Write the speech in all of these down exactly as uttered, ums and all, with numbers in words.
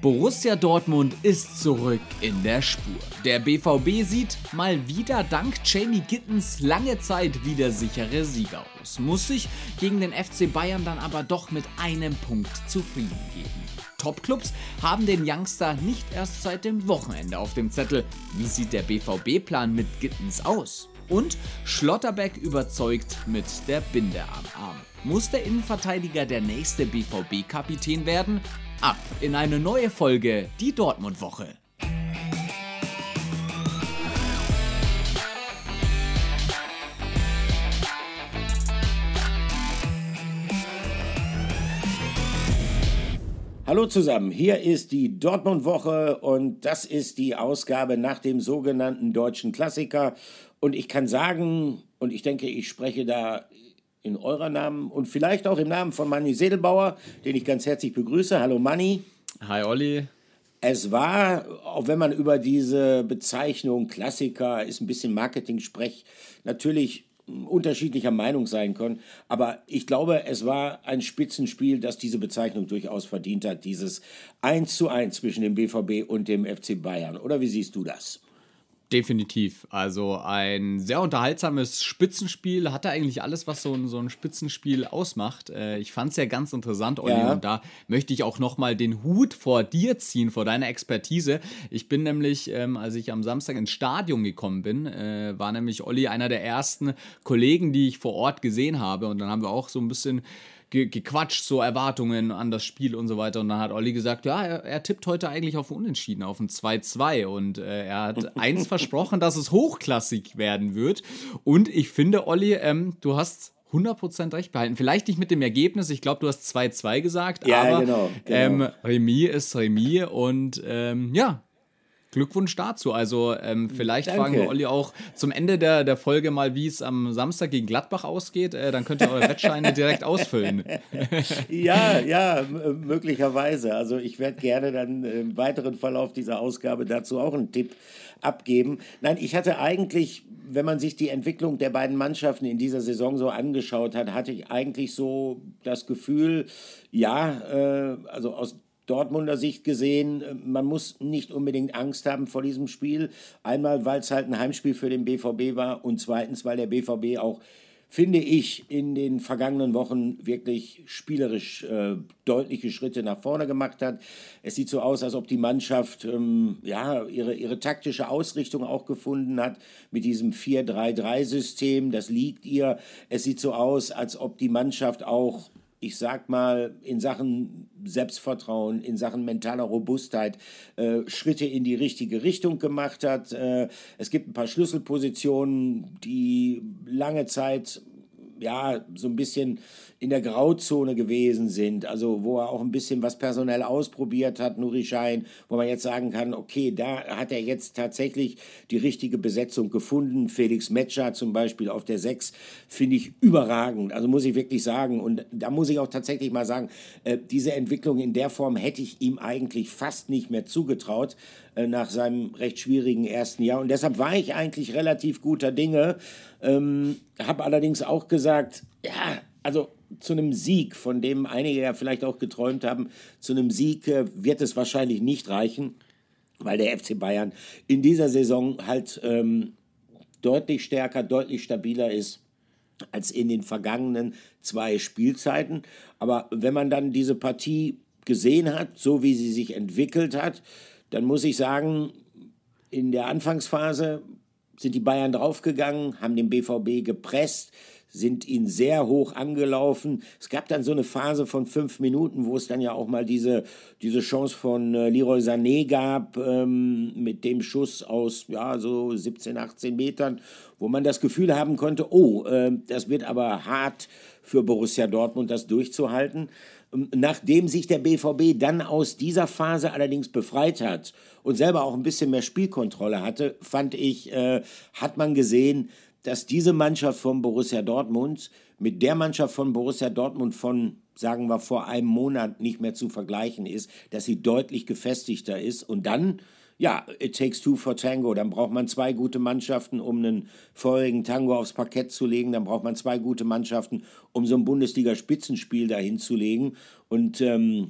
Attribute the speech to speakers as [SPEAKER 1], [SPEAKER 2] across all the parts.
[SPEAKER 1] Borussia Dortmund ist zurück in der Spur. Der B V B sieht mal wieder dank Jamie Gittens lange Zeit wieder sichere Sieger aus, muss sich gegen den F C Bayern dann aber doch mit einem Punkt zufrieden geben. Topclubs haben den Youngster nicht erst seit dem Wochenende auf dem Zettel. Wie sieht der B V B-Plan mit Gittens aus? Und Schlotterbeck überzeugt mit der Binde am Arm. Muss der Innenverteidiger der nächste B V B-Kapitän werden? Ab in eine neue Folge, die Dortmund-Woche.
[SPEAKER 2] Hallo zusammen, hier ist die Dortmund-Woche und das ist die Ausgabe nach dem sogenannten deutschen Klassiker. Und ich kann sagen, und ich denke, ich spreche da in eurer Namen und vielleicht auch im Namen von Manni Sedelbauer, den ich ganz herzlich begrüße. Hallo Manni.
[SPEAKER 1] Hi Olli.
[SPEAKER 2] Es war, auch wenn man über diese Bezeichnung Klassiker, ist ein bisschen Marketing-Sprech, natürlich unterschiedlicher Meinung sein können, aber ich glaube, es war ein Spitzenspiel, das diese Bezeichnung durchaus verdient hat, dieses eins zu eins zwischen dem B V B und dem F C Bayern. Oder wie siehst du das?
[SPEAKER 1] Definitiv. Also ein sehr unterhaltsames Spitzenspiel. Hatte eigentlich alles, was so ein, so ein Spitzenspiel ausmacht. Äh, ich fand es ja ganz interessant, Olli. Ja. Und da möchte ich auch nochmal den Hut vor dir ziehen, vor deiner Expertise. Ich bin nämlich, ähm, als ich am Samstag ins Stadion gekommen bin, äh, war nämlich Olli einer der ersten Kollegen, die ich vor Ort gesehen habe. Und dann haben wir auch so ein bisschen gequatscht, so Erwartungen an das Spiel und so weiter. Und dann hat Olli gesagt, ja, er, er tippt heute eigentlich auf Unentschieden, auf ein zwei zwei. Und äh, er hat eins versprochen, dass es hochklassig werden wird. Und ich finde, Olli, ähm, du hast hundert Prozent recht behalten. Vielleicht nicht mit dem Ergebnis, ich glaube, du hast zwei zwei gesagt,
[SPEAKER 2] ja,
[SPEAKER 1] aber
[SPEAKER 2] genau, genau.
[SPEAKER 1] Ähm, Remis ist Remis und ähm, ja, Glückwunsch dazu. Also ähm, vielleicht
[SPEAKER 2] Danke.
[SPEAKER 1] fragen wir Olli auch zum Ende der, der Folge mal, wie es am Samstag gegen Gladbach ausgeht. Äh, dann könnt ihr eure Wettscheine direkt ausfüllen.
[SPEAKER 2] Ja, ja, m- möglicherweise. Also ich werde gerne dann im weiteren Verlauf dieser Ausgabe dazu auch einen Tipp abgeben. Nein, ich hatte eigentlich, wenn man sich die Entwicklung der beiden Mannschaften in dieser Saison so angeschaut hat, hatte ich eigentlich so das Gefühl, ja, äh, also aus Dortmunder Sicht gesehen, man muss nicht unbedingt Angst haben vor diesem Spiel. Einmal, weil es halt ein Heimspiel für den B V B war und zweitens, weil der B V B auch, finde ich, in den vergangenen Wochen wirklich spielerisch äh, deutliche Schritte nach vorne gemacht hat. Es sieht so aus, als ob die Mannschaft ähm, ja, ihre, ihre taktische Ausrichtung auch gefunden hat mit diesem vier drei drei System. Das liegt ihr. Es sieht so aus, als ob die Mannschaft auch, ich sag mal, in Sachen Selbstvertrauen, in Sachen mentaler Robustheit äh, Schritte in die richtige Richtung gemacht hat. Äh, es gibt ein paar Schlüsselpositionen, die lange Zeit ja so ein bisschen in der Grauzone gewesen sind, also wo er auch ein bisschen was personell ausprobiert hat, Nuri Sahin, wo man jetzt sagen kann, okay, da hat er jetzt tatsächlich die richtige Besetzung gefunden. Felix Metscher zum Beispiel auf der sechs finde ich überragend, also muss ich wirklich sagen, und da muss ich auch tatsächlich mal sagen, äh, diese Entwicklung in der Form hätte ich ihm eigentlich fast nicht mehr zugetraut äh, nach seinem recht schwierigen ersten Jahr, und deshalb war ich eigentlich relativ guter Dinge, ähm, habe allerdings auch gesagt, ja, also zu einem Sieg, von dem einige ja vielleicht auch geträumt haben, zu einem Sieg äh, wird es wahrscheinlich nicht reichen, weil der F C Bayern in dieser Saison halt ähm, deutlich stärker, deutlich stabiler ist als in den vergangenen zwei Spielzeiten. Aber wenn man dann diese Partie gesehen hat, so wie sie sich entwickelt hat, dann muss ich sagen, in der Anfangsphase sind die Bayern draufgegangen, haben den B V B gepresst, sind ihn sehr hoch angelaufen. Es gab dann so eine Phase von fünf Minuten, wo es dann ja auch mal diese, diese Chance von äh, Leroy Sané gab, ähm, mit dem Schuss aus ja, so siebzehn, achtzehn Metern, wo man das Gefühl haben konnte, oh, äh, das wird aber hart für Borussia Dortmund, das durchzuhalten. Nachdem sich der B V B dann aus dieser Phase allerdings befreit hat und selber auch ein bisschen mehr Spielkontrolle hatte, fand ich, äh, hat man gesehen, dass diese Mannschaft von Borussia Dortmund mit der Mannschaft von Borussia Dortmund von, sagen wir, vor einem Monat nicht mehr zu vergleichen ist, dass sie deutlich gefestigter ist. Und dann, ja, it takes two for Tango. Dann braucht man zwei gute Mannschaften, um einen feurigen Tango aufs Parkett zu legen. Dann braucht man zwei gute Mannschaften, um so ein Bundesliga-Spitzenspiel dahin zu legen. Und ähm,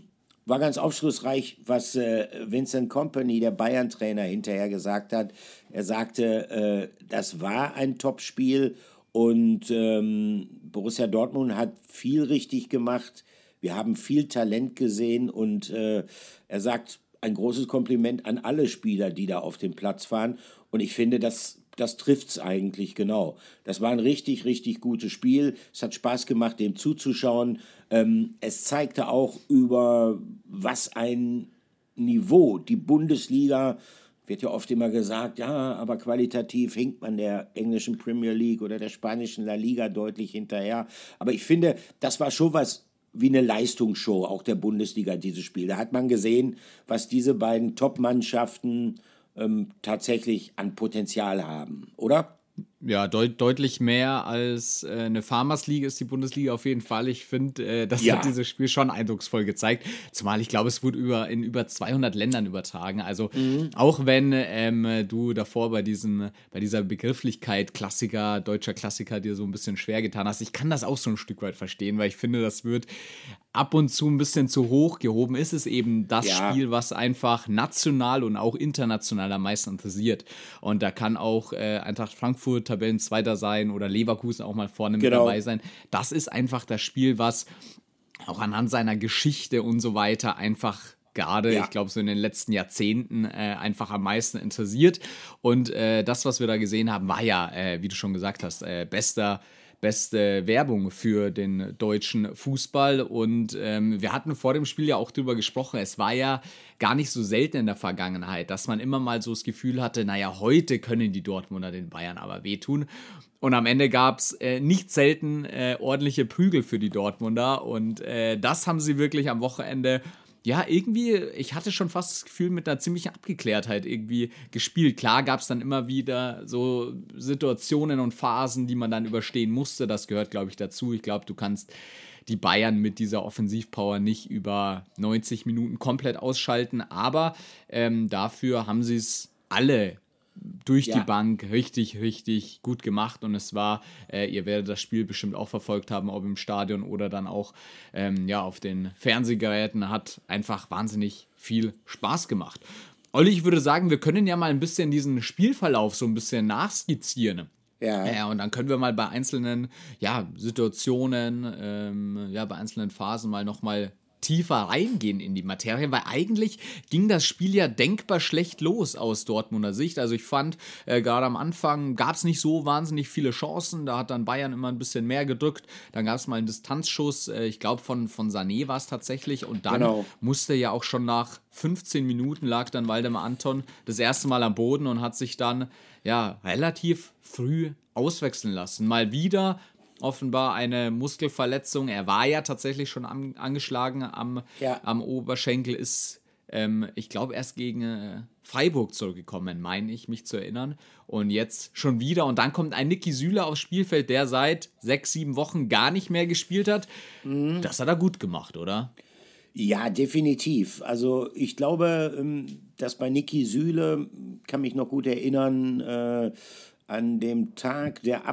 [SPEAKER 2] war ganz aufschlussreich, was äh, Vincent Kompany, der Bayern-Trainer, hinterher gesagt hat. Er sagte, äh, das war ein Topspiel und ähm, Borussia Dortmund hat viel richtig gemacht. Wir haben viel Talent gesehen und äh, er sagt, ein großes Kompliment an alle Spieler, die da auf dem Platz waren. Und ich finde, das, das trifft es eigentlich genau. Das war ein richtig, richtig gutes Spiel. Es hat Spaß gemacht, dem zuzuschauen. Ähm, es zeigte auch, über was ein Niveau die Bundesliga, wird ja oft immer gesagt, ja, aber qualitativ hinkt man der englischen Premier League oder der spanischen La Liga deutlich hinterher. Aber ich finde, das war schon was wie eine Leistungsshow, auch der Bundesliga, dieses Spiel. Da hat man gesehen, was diese beiden Top-Mannschaften ähm, tatsächlich an Potenzial haben, oder?
[SPEAKER 1] Ja, deut deutlich mehr als äh, eine Farmers League ist die Bundesliga auf jeden Fall. Ich finde, äh, das
[SPEAKER 2] Ja.
[SPEAKER 1] hat dieses Spiel schon eindrucksvoll gezeigt. Zumal ich glaube, es wurde über, in über zweihundert Ländern übertragen. Also mhm. auch wenn ähm, du davor bei, diesem, bei dieser Begrifflichkeit Klassiker, deutscher Klassiker dir so ein bisschen schwer getan hast, ich kann das auch so ein Stück weit verstehen, weil ich finde, das wird ab und zu ein bisschen zu hoch gehoben. Ist es eben das ja. Spiel, was einfach national und auch international am meisten interessiert. Und da kann auch äh, Eintracht Frankfurt Tabellenzweiter sein oder Leverkusen auch mal vorne genau. mit dabei sein. Das ist einfach das Spiel, was auch anhand seiner Geschichte und so weiter einfach gerade, ja. ich glaube, so in den letzten Jahrzehnten äh, einfach am meisten interessiert. Und äh, das, was wir da gesehen haben, war ja, äh, wie du schon gesagt hast, äh, bester beste Werbung für den deutschen Fußball und ähm, wir hatten vor dem Spiel ja auch drüber gesprochen, es war ja gar nicht so selten in der Vergangenheit, dass man immer mal so das Gefühl hatte, naja, heute können die Dortmunder den Bayern aber wehtun und am Ende gab es äh, nicht selten äh, ordentliche Prügel für die Dortmunder und äh, das haben sie wirklich am Wochenende ja, irgendwie, ich hatte schon fast das Gefühl, mit einer ziemlichen Abgeklärtheit irgendwie gespielt. Klar gab es dann immer wieder so Situationen und Phasen, die man dann überstehen musste. Das gehört, glaube ich, dazu. Ich glaube, du kannst die Bayern mit dieser Offensivpower nicht über neunzig Minuten komplett ausschalten. Aber ähm, dafür haben sie es alle durch ja. die Bank richtig, richtig gut gemacht und es war, äh, ihr werdet das Spiel bestimmt auch verfolgt haben, ob im Stadion oder dann auch ähm, ja, auf den Fernsehgeräten, hat einfach wahnsinnig viel Spaß gemacht. Olli, ich würde sagen, wir können ja mal ein bisschen diesen Spielverlauf so ein bisschen nachskizzieren. Ja. ja, und dann können wir mal bei einzelnen ja, Situationen, ähm, ja, bei einzelnen Phasen mal nochmal tiefer reingehen in die Materie, weil eigentlich ging das Spiel ja denkbar schlecht los aus Dortmunder Sicht. Also ich fand, äh, gerade am Anfang gab es nicht so wahnsinnig viele Chancen, da hat dann Bayern immer ein bisschen mehr gedrückt, dann gab es mal einen Distanzschuss, äh, ich glaube von, von Sané war es tatsächlich und dann genau. musste ja auch schon nach fünfzehn Minuten lag dann Waldemar Anton das erste Mal am Boden und hat sich dann ja relativ früh auswechseln lassen. Mal wieder offenbar eine Muskelverletzung. Er war ja tatsächlich schon am, angeschlagen am, ja. am Oberschenkel, ist, ähm, ich glaube, erst gegen äh, Freiburg zurückgekommen, meine ich, mich zu erinnern. Und jetzt schon wieder. Und dann kommt ein Niki Süle aufs Spielfeld, der seit sechs, sieben Wochen gar nicht mehr gespielt hat. Mhm. Das hat er gut gemacht, oder?
[SPEAKER 2] Ja, definitiv. Also ich glaube, dass bei Niki Süle, kann mich noch gut erinnern, äh, an dem Tag der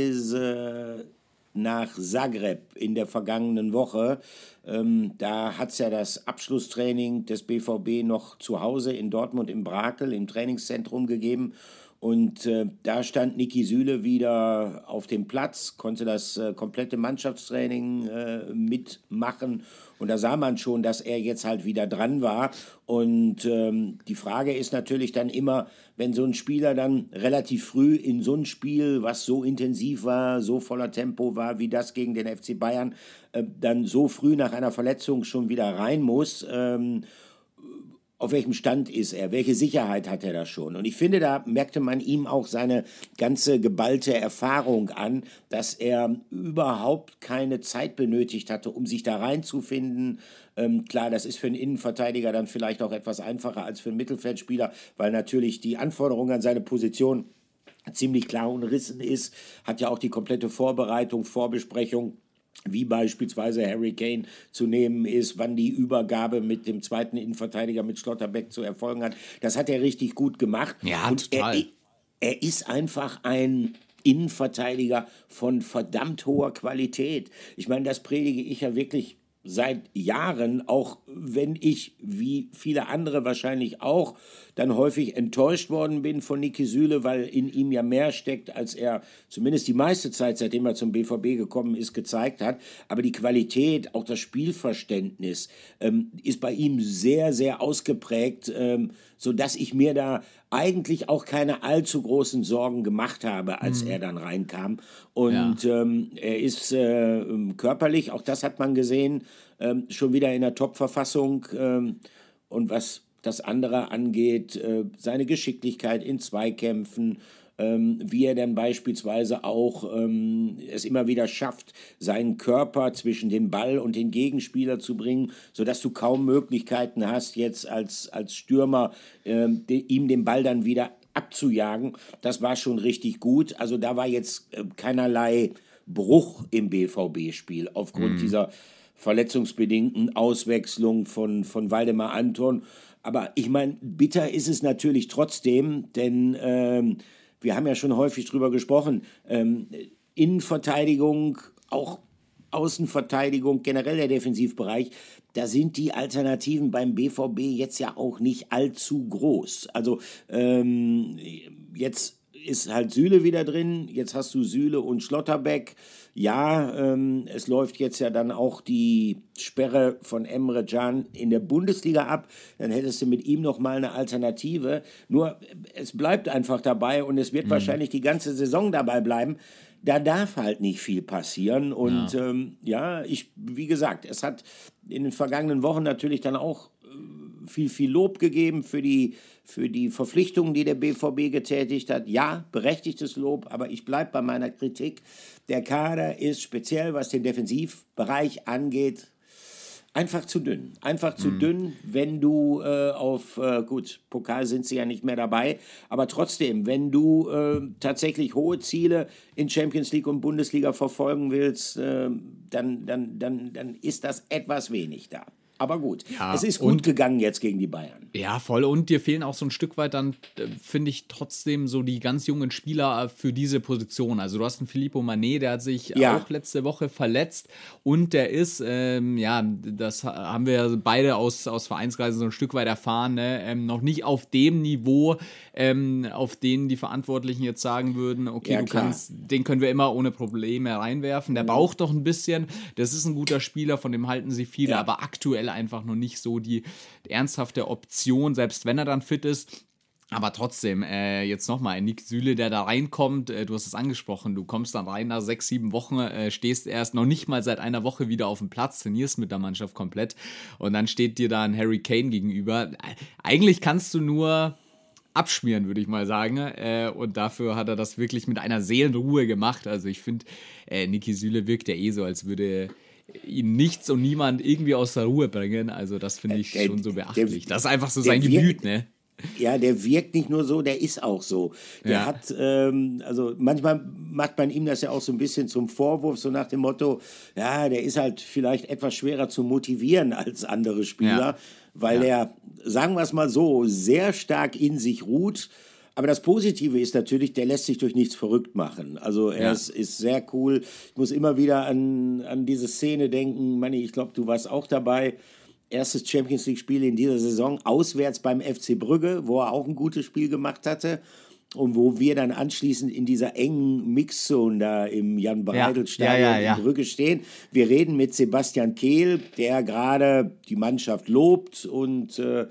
[SPEAKER 2] Abreise nach Zagreb in der vergangenen Woche, ähm, da hat es ja das Abschlusstraining des B V B noch zu Hause in Dortmund im Brakel im Trainingszentrum gegeben. Und äh, da stand Niki Süle wieder auf dem Platz, konnte das äh, komplette Mannschaftstraining äh, mitmachen. Und da sah man schon, dass er jetzt halt wieder dran war. Und ähm, die Frage ist natürlich dann immer, wenn so ein Spieler dann relativ früh in so ein Spiel, was so intensiv war, so voller Tempo war wie das gegen den F C Bayern, äh, dann so früh nach einer Verletzung schon wieder rein muss. Ähm, Auf welchem Stand ist er? Welche Sicherheit hat er da schon? Und ich finde, da merkte man ihm auch seine ganze geballte Erfahrung an, dass er überhaupt keine Zeit benötigt hatte, um sich da reinzufinden. Ähm, klar, das ist für einen Innenverteidiger dann vielleicht auch etwas einfacher als für einen Mittelfeldspieler, weil natürlich die Anforderung an seine Position ziemlich klar umrissen ist. Hat ja auch die komplette Vorbereitung, Vorbesprechung, wie beispielsweise Harry Kane zu nehmen ist, wann die Übergabe mit dem zweiten Innenverteidiger mit Schlotterbeck zu erfolgen hat. Das hat er richtig gut gemacht.
[SPEAKER 1] Ja,
[SPEAKER 2] und
[SPEAKER 1] total.
[SPEAKER 2] Er, er ist einfach ein Innenverteidiger von verdammt hoher Qualität. Ich meine, das predige ich ja wirklich seit Jahren, auch wenn ich, wie viele andere wahrscheinlich auch, dann häufig enttäuscht worden bin von Niki Süle, weil in ihm ja mehr steckt, als er zumindest die meiste Zeit, seitdem er zum B V B gekommen ist, gezeigt hat. Aber die Qualität, auch das Spielverständnis ähm, ist bei ihm sehr, sehr ausgeprägt, ähm, sodass ich mir da eigentlich auch keine allzu großen Sorgen gemacht habe, als mhm. er dann reinkam. Und ja. ähm, er ist äh, körperlich, auch das hat man gesehen, ähm, schon wieder in der Top-Verfassung. Ähm, und was das andere angeht, äh, seine Geschicklichkeit in Zweikämpfen, ähm, wie er dann beispielsweise auch ähm, es immer wieder schafft, seinen Körper zwischen den Ball und den Gegenspieler zu bringen, sodass du kaum Möglichkeiten hast, jetzt als, als Stürmer äh, de, ihm den Ball dann wieder abzujagen. Das war schon richtig gut. Also da war jetzt äh, keinerlei Bruch im B V B-Spiel aufgrund mhm. dieser verletzungsbedingten Auswechslung von, von Waldemar Anton. Aber ich meine, bitter ist es natürlich trotzdem, denn ähm, wir haben ja schon häufig drüber gesprochen, ähm, Innenverteidigung, auch Außenverteidigung, generell der Defensivbereich, da sind die Alternativen beim B V B jetzt ja auch nicht allzu groß. Also ähm, jetzt ist halt Süle wieder drin, jetzt hast du Süle und Schlotterbeck. Ja, ähm, es läuft jetzt ja dann auch die Sperre von Emre Can in der Bundesliga ab, dann hättest du mit ihm nochmal eine Alternative. Nur es bleibt einfach dabei und es wird mhm. wahrscheinlich die ganze Saison dabei bleiben. Da darf halt nicht viel passieren und ja, ähm, ja ich, wie gesagt, es hat in den vergangenen Wochen natürlich dann auch äh, viel, viel Lob gegeben für die für die Verpflichtungen, die der B V B getätigt hat. Ja, berechtigtes Lob, aber ich bleibe bei meiner Kritik. Der Kader ist speziell, was den Defensivbereich angeht, einfach zu dünn. Einfach zu mhm. dünn, wenn du äh, auf, äh, gut, Pokal sind sie ja nicht mehr dabei, aber trotzdem, wenn du äh, tatsächlich hohe Ziele in Champions League und Bundesliga verfolgen willst, äh, dann, dann, dann, dann ist das etwas wenig da. Aber gut, ja, es ist gut und, gegangen jetzt gegen die Bayern.
[SPEAKER 1] Ja, voll. Und dir fehlen auch so ein Stück weit dann, äh, finde ich, trotzdem so die ganz jungen Spieler für diese Position. Also du hast einen Filippo Mané, der hat sich ja. auch letzte Woche verletzt. Und der ist, ähm, ja, das haben wir beide aus, aus Vereinskreisen so ein Stück weit erfahren, ne? ähm, noch nicht auf dem Niveau, ähm, auf den die Verantwortlichen jetzt sagen würden, okay, ja, du kannst, den können wir immer ohne Probleme reinwerfen. Der mhm. braucht doch ein bisschen. Das ist ein guter Spieler, von dem halten sie viele, ja. aber aktuell einfach noch nicht so die ernsthafte Option, selbst wenn er dann fit ist. Aber trotzdem, äh, jetzt nochmal, Nick Süle, der da reinkommt, äh, du hast es angesprochen, du kommst dann rein nach sechs, sieben Wochen, äh, stehst erst noch nicht mal seit einer Woche wieder auf dem Platz, trainierst mit der Mannschaft komplett und dann steht dir da ein Harry Kane gegenüber. Äh, eigentlich kannst du nur abschmieren, würde ich mal sagen. Äh, und dafür hat er das wirklich mit einer Seelenruhe gemacht. Also ich finde, äh, Niki Süle wirkt ja eh so, als würde ihn nichts und niemand irgendwie aus der Ruhe bringen. Also das finde ich der, schon so beachtlich. Der, das ist einfach so sein Gemüt, ne?
[SPEAKER 2] Ja, der wirkt nicht nur so, der ist auch so. Der ja. hat, ähm, also manchmal macht man ihm das ja auch so ein bisschen zum Vorwurf, so nach dem Motto, ja, der ist halt vielleicht etwas schwerer zu motivieren als andere Spieler, ja. weil ja. er, sagen wir es mal so, sehr stark in sich ruht. Aber das Positive ist natürlich, der lässt sich durch nichts verrückt machen. Also er ja. ist, ist sehr cool. Ich muss immer wieder an, an diese Szene denken. Manni, ich glaube, du warst auch dabei. Erstes Champions-League-Spiel in dieser Saison, auswärts beim F C Brügge, wo er auch ein gutes Spiel gemacht hatte. Und wo wir dann anschließend in dieser engen Mixzone da im Jan-Breidel-Stadion ja, ja, ja, ja. in Brügge stehen. Wir reden mit Sebastian Kehl, der gerade die Mannschaft lobt und äh,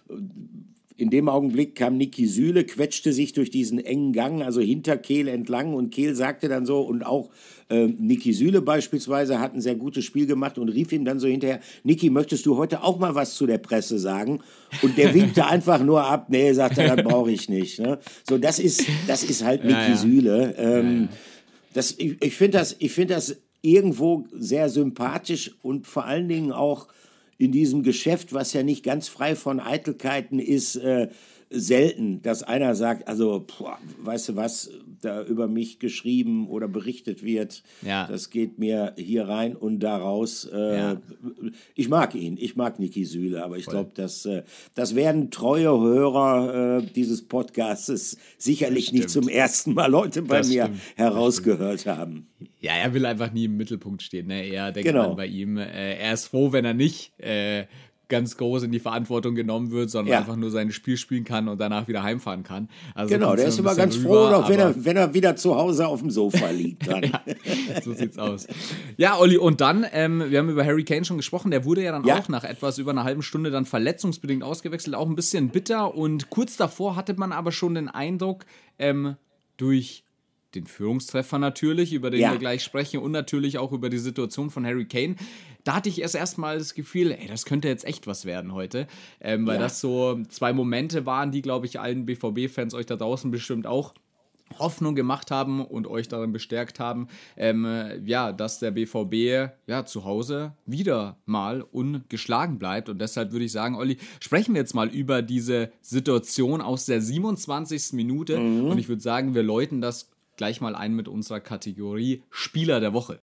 [SPEAKER 2] in dem Augenblick kam Niki Süle, quetschte sich durch diesen engen Gang, also hinter Kehl entlang und Kehl sagte dann so, und auch äh, Niki Süle beispielsweise hat ein sehr gutes Spiel gemacht und rief ihm dann so hinterher, Niki, möchtest du heute auch mal was zu der Presse sagen? Und der winkte einfach nur ab, nee, sagt er, das brauche ich nicht. Ne? So, das ist, das ist halt Niki ja, ja. Süle. Ähm, ja, ja. Das, ich ich finde das, ich find das irgendwo sehr sympathisch und vor allen Dingen auch in diesem Geschäft, was ja nicht ganz frei von Eitelkeiten ist, äh, selten, dass einer sagt, also, boah, weißt du was, da über mich geschrieben oder berichtet wird, ja. das geht mir hier rein und da raus. Äh, ja. Ich mag ihn, ich mag Niki Süle, aber ich glaube, dass, äh, das werden treue Hörer äh, dieses Podcasts sicherlich nicht zum ersten Mal Leute bei das mir stimmt. herausgehört haben.
[SPEAKER 1] Ja, er will einfach nie im Mittelpunkt stehen, ne? Er denkt
[SPEAKER 2] genau.
[SPEAKER 1] man bei ihm, äh, er ist froh, wenn er nicht äh, ganz groß in die Verantwortung genommen wird, sondern ja. einfach nur sein Spiel spielen kann und danach wieder heimfahren kann. Also
[SPEAKER 2] genau, der ist immer ganz rüber, froh, noch, wenn, er, wenn er wieder zu Hause auf dem Sofa liegt. Dann.
[SPEAKER 1] Ja, so sieht's aus. Ja, Olli, und dann, ähm, wir haben über Harry Kane schon gesprochen, der wurde ja dann ja. auch nach etwas über einer halben Stunde dann verletzungsbedingt ausgewechselt, auch ein bisschen bitter, und kurz davor hatte man aber schon den Eindruck, ähm, durch den Führungstreffer natürlich, über den ja. wir gleich sprechen, und natürlich auch über die Situation von Harry Kane. Da hatte ich erst erstmal das Gefühl, ey, das könnte jetzt echt was werden heute, ähm, weil ja. das so zwei Momente waren, die, glaube ich, allen B V B-Fans, euch da draußen bestimmt auch, Hoffnung gemacht haben und euch darin bestärkt haben, ähm, ja, dass der B V B ja, zu Hause wieder mal ungeschlagen bleibt. Und deshalb würde ich sagen, Olli, sprechen wir jetzt mal über diese Situation aus der siebenundzwanzigsten Minute. Mhm. Und ich würde sagen, wir läuten das gleich mal ein mit unserer Kategorie Spieler der Woche.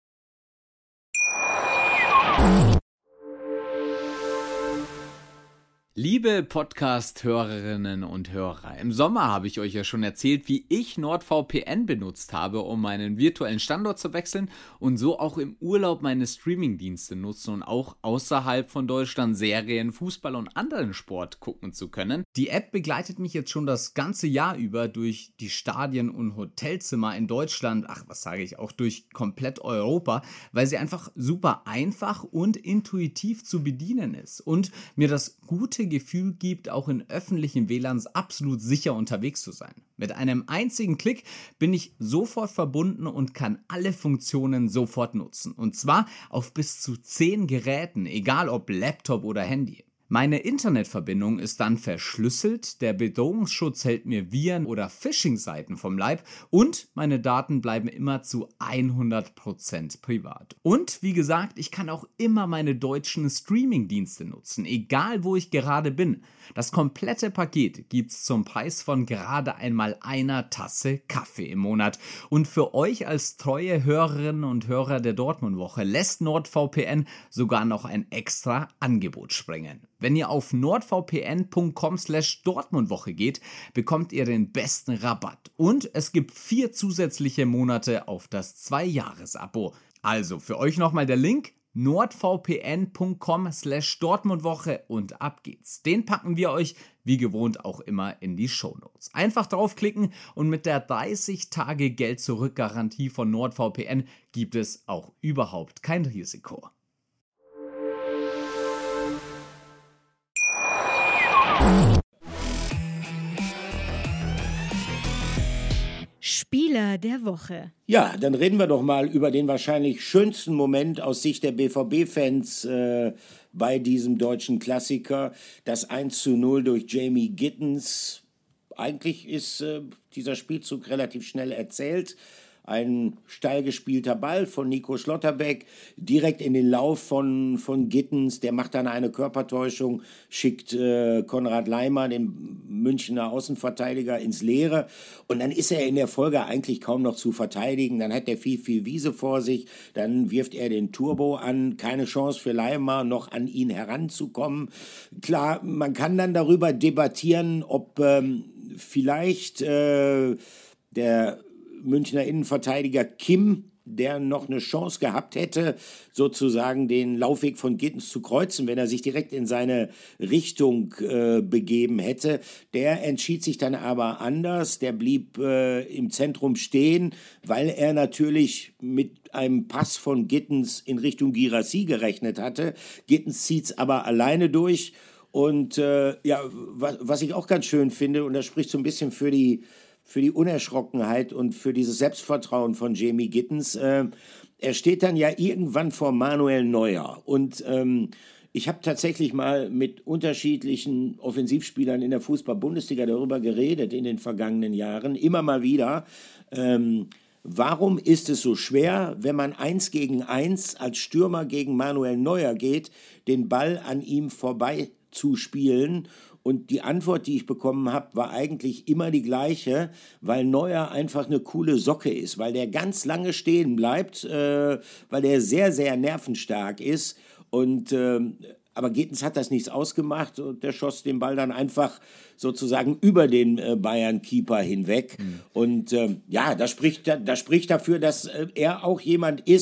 [SPEAKER 1] Liebe Podcast-Hörerinnen und Hörer, im Sommer habe ich euch ja schon erzählt, wie ich NordVPN benutzt habe, um meinen virtuellen Standort zu wechseln und so auch im Urlaub meine Streamingdienste nutzen und auch außerhalb von Deutschland Serien, Fußball und anderen Sport gucken zu können. Die App begleitet mich jetzt schon das ganze Jahr über durch die Stadien und Hotelzimmer in Deutschland, ach, was sage ich, auch durch komplett Europa, weil sie einfach super einfach und intuitiv zu bedienen ist und mir das gute Gefühl gibt, auch in öffentlichen W L A Ns absolut sicher unterwegs zu sein. Mit einem einzigen Klick bin ich sofort verbunden und kann alle Funktionen sofort nutzen. Und zwar auf bis zu zehn Geräten, egal ob Laptop oder Handy. Meine Internetverbindung ist dann verschlüsselt, der Bedrohungsschutz hält mir Viren oder Phishing-Seiten vom Leib und meine Daten bleiben immer zu hundert Prozent privat. Und wie gesagt, ich kann auch immer meine deutschen Streaming-Dienste nutzen, egal wo ich gerade bin. Das komplette Paket gibt's zum Preis von gerade einmal einer Tasse Kaffee im Monat. Und für euch als treue Hörerinnen und Hörer der Dortmund-Woche lässt NordVPN sogar noch ein extra Angebot sprengen. Wenn ihr auf nordvpn.com slash Dortmundwoche geht, bekommt ihr den besten Rabatt. Und es gibt vier zusätzliche Monate auf das zwei-Jahres-Abo. Also für euch nochmal der Link: nordvpn.com slash Dortmundwoche und ab geht's. Den packen wir euch wie gewohnt auch immer in die Shownotes. Einfach draufklicken und mit der dreißig Tage Geld-Zurück-Garantie von NordVPN gibt es auch überhaupt kein Risiko.
[SPEAKER 3] Spieler der Woche.
[SPEAKER 2] Ja, dann reden wir doch mal über den wahrscheinlich schönsten Moment aus Sicht der B V B-Fans äh, bei diesem deutschen Klassiker. Das eins zu null durch Jamie Gittens. Eigentlich ist äh, dieser Spielzug relativ schnell erzählt. Ein steil gespielter Ball von Nico Schlotterbeck, direkt in den Lauf von, von Gittens. Der macht dann eine Körpertäuschung, schickt äh, Konrad Laimer, den Münchner Außenverteidiger, ins Leere. Und dann ist er in der Folge eigentlich kaum noch zu verteidigen. Dann hat er viel, viel Wiese vor sich. Dann wirft er den Turbo an. Keine Chance für Laimer, noch an ihn heranzukommen. Klar, man kann dann darüber debattieren, ob ähm, vielleicht äh, der Münchner Innenverteidiger Kim, der noch eine Chance gehabt hätte, sozusagen den Laufweg von Gittens zu kreuzen, wenn er sich direkt in seine Richtung äh, begeben hätte. Der entschied sich dann aber anders. Der blieb äh, im Zentrum stehen, weil er natürlich mit einem Pass von Gittens in Richtung Guirassy gerechnet hatte. Gittens zieht es aber alleine durch. Und äh, ja, was, was ich auch ganz schön finde, und das spricht so ein bisschen für die für die Unerschrockenheit und für dieses Selbstvertrauen von Jamie Gittens. Äh, er steht dann ja irgendwann vor Manuel Neuer. Und ähm, ich habe tatsächlich mal mit unterschiedlichen Offensivspielern in der Fußball-Bundesliga darüber geredet in den vergangenen Jahren, immer mal wieder. Ähm, warum ist es so schwer, wenn man eins gegen eins als Stürmer gegen Manuel Neuer geht, den Ball an ihm vorbei zu spielen? Und die Antwort, die ich bekommen habe, war eigentlich immer die gleiche, weil Neuer einfach eine coole Socke ist, weil der ganz lange stehen bleibt, äh, weil der sehr, sehr nervenstark ist. Und, äh, aber Gittens hat das nichts ausgemacht und der schoss den Ball dann einfach sozusagen über den äh, Bayern-Keeper hinweg. Mhm. Und äh, ja, das spricht, das spricht dafür, dass äh, er auch jemand ist,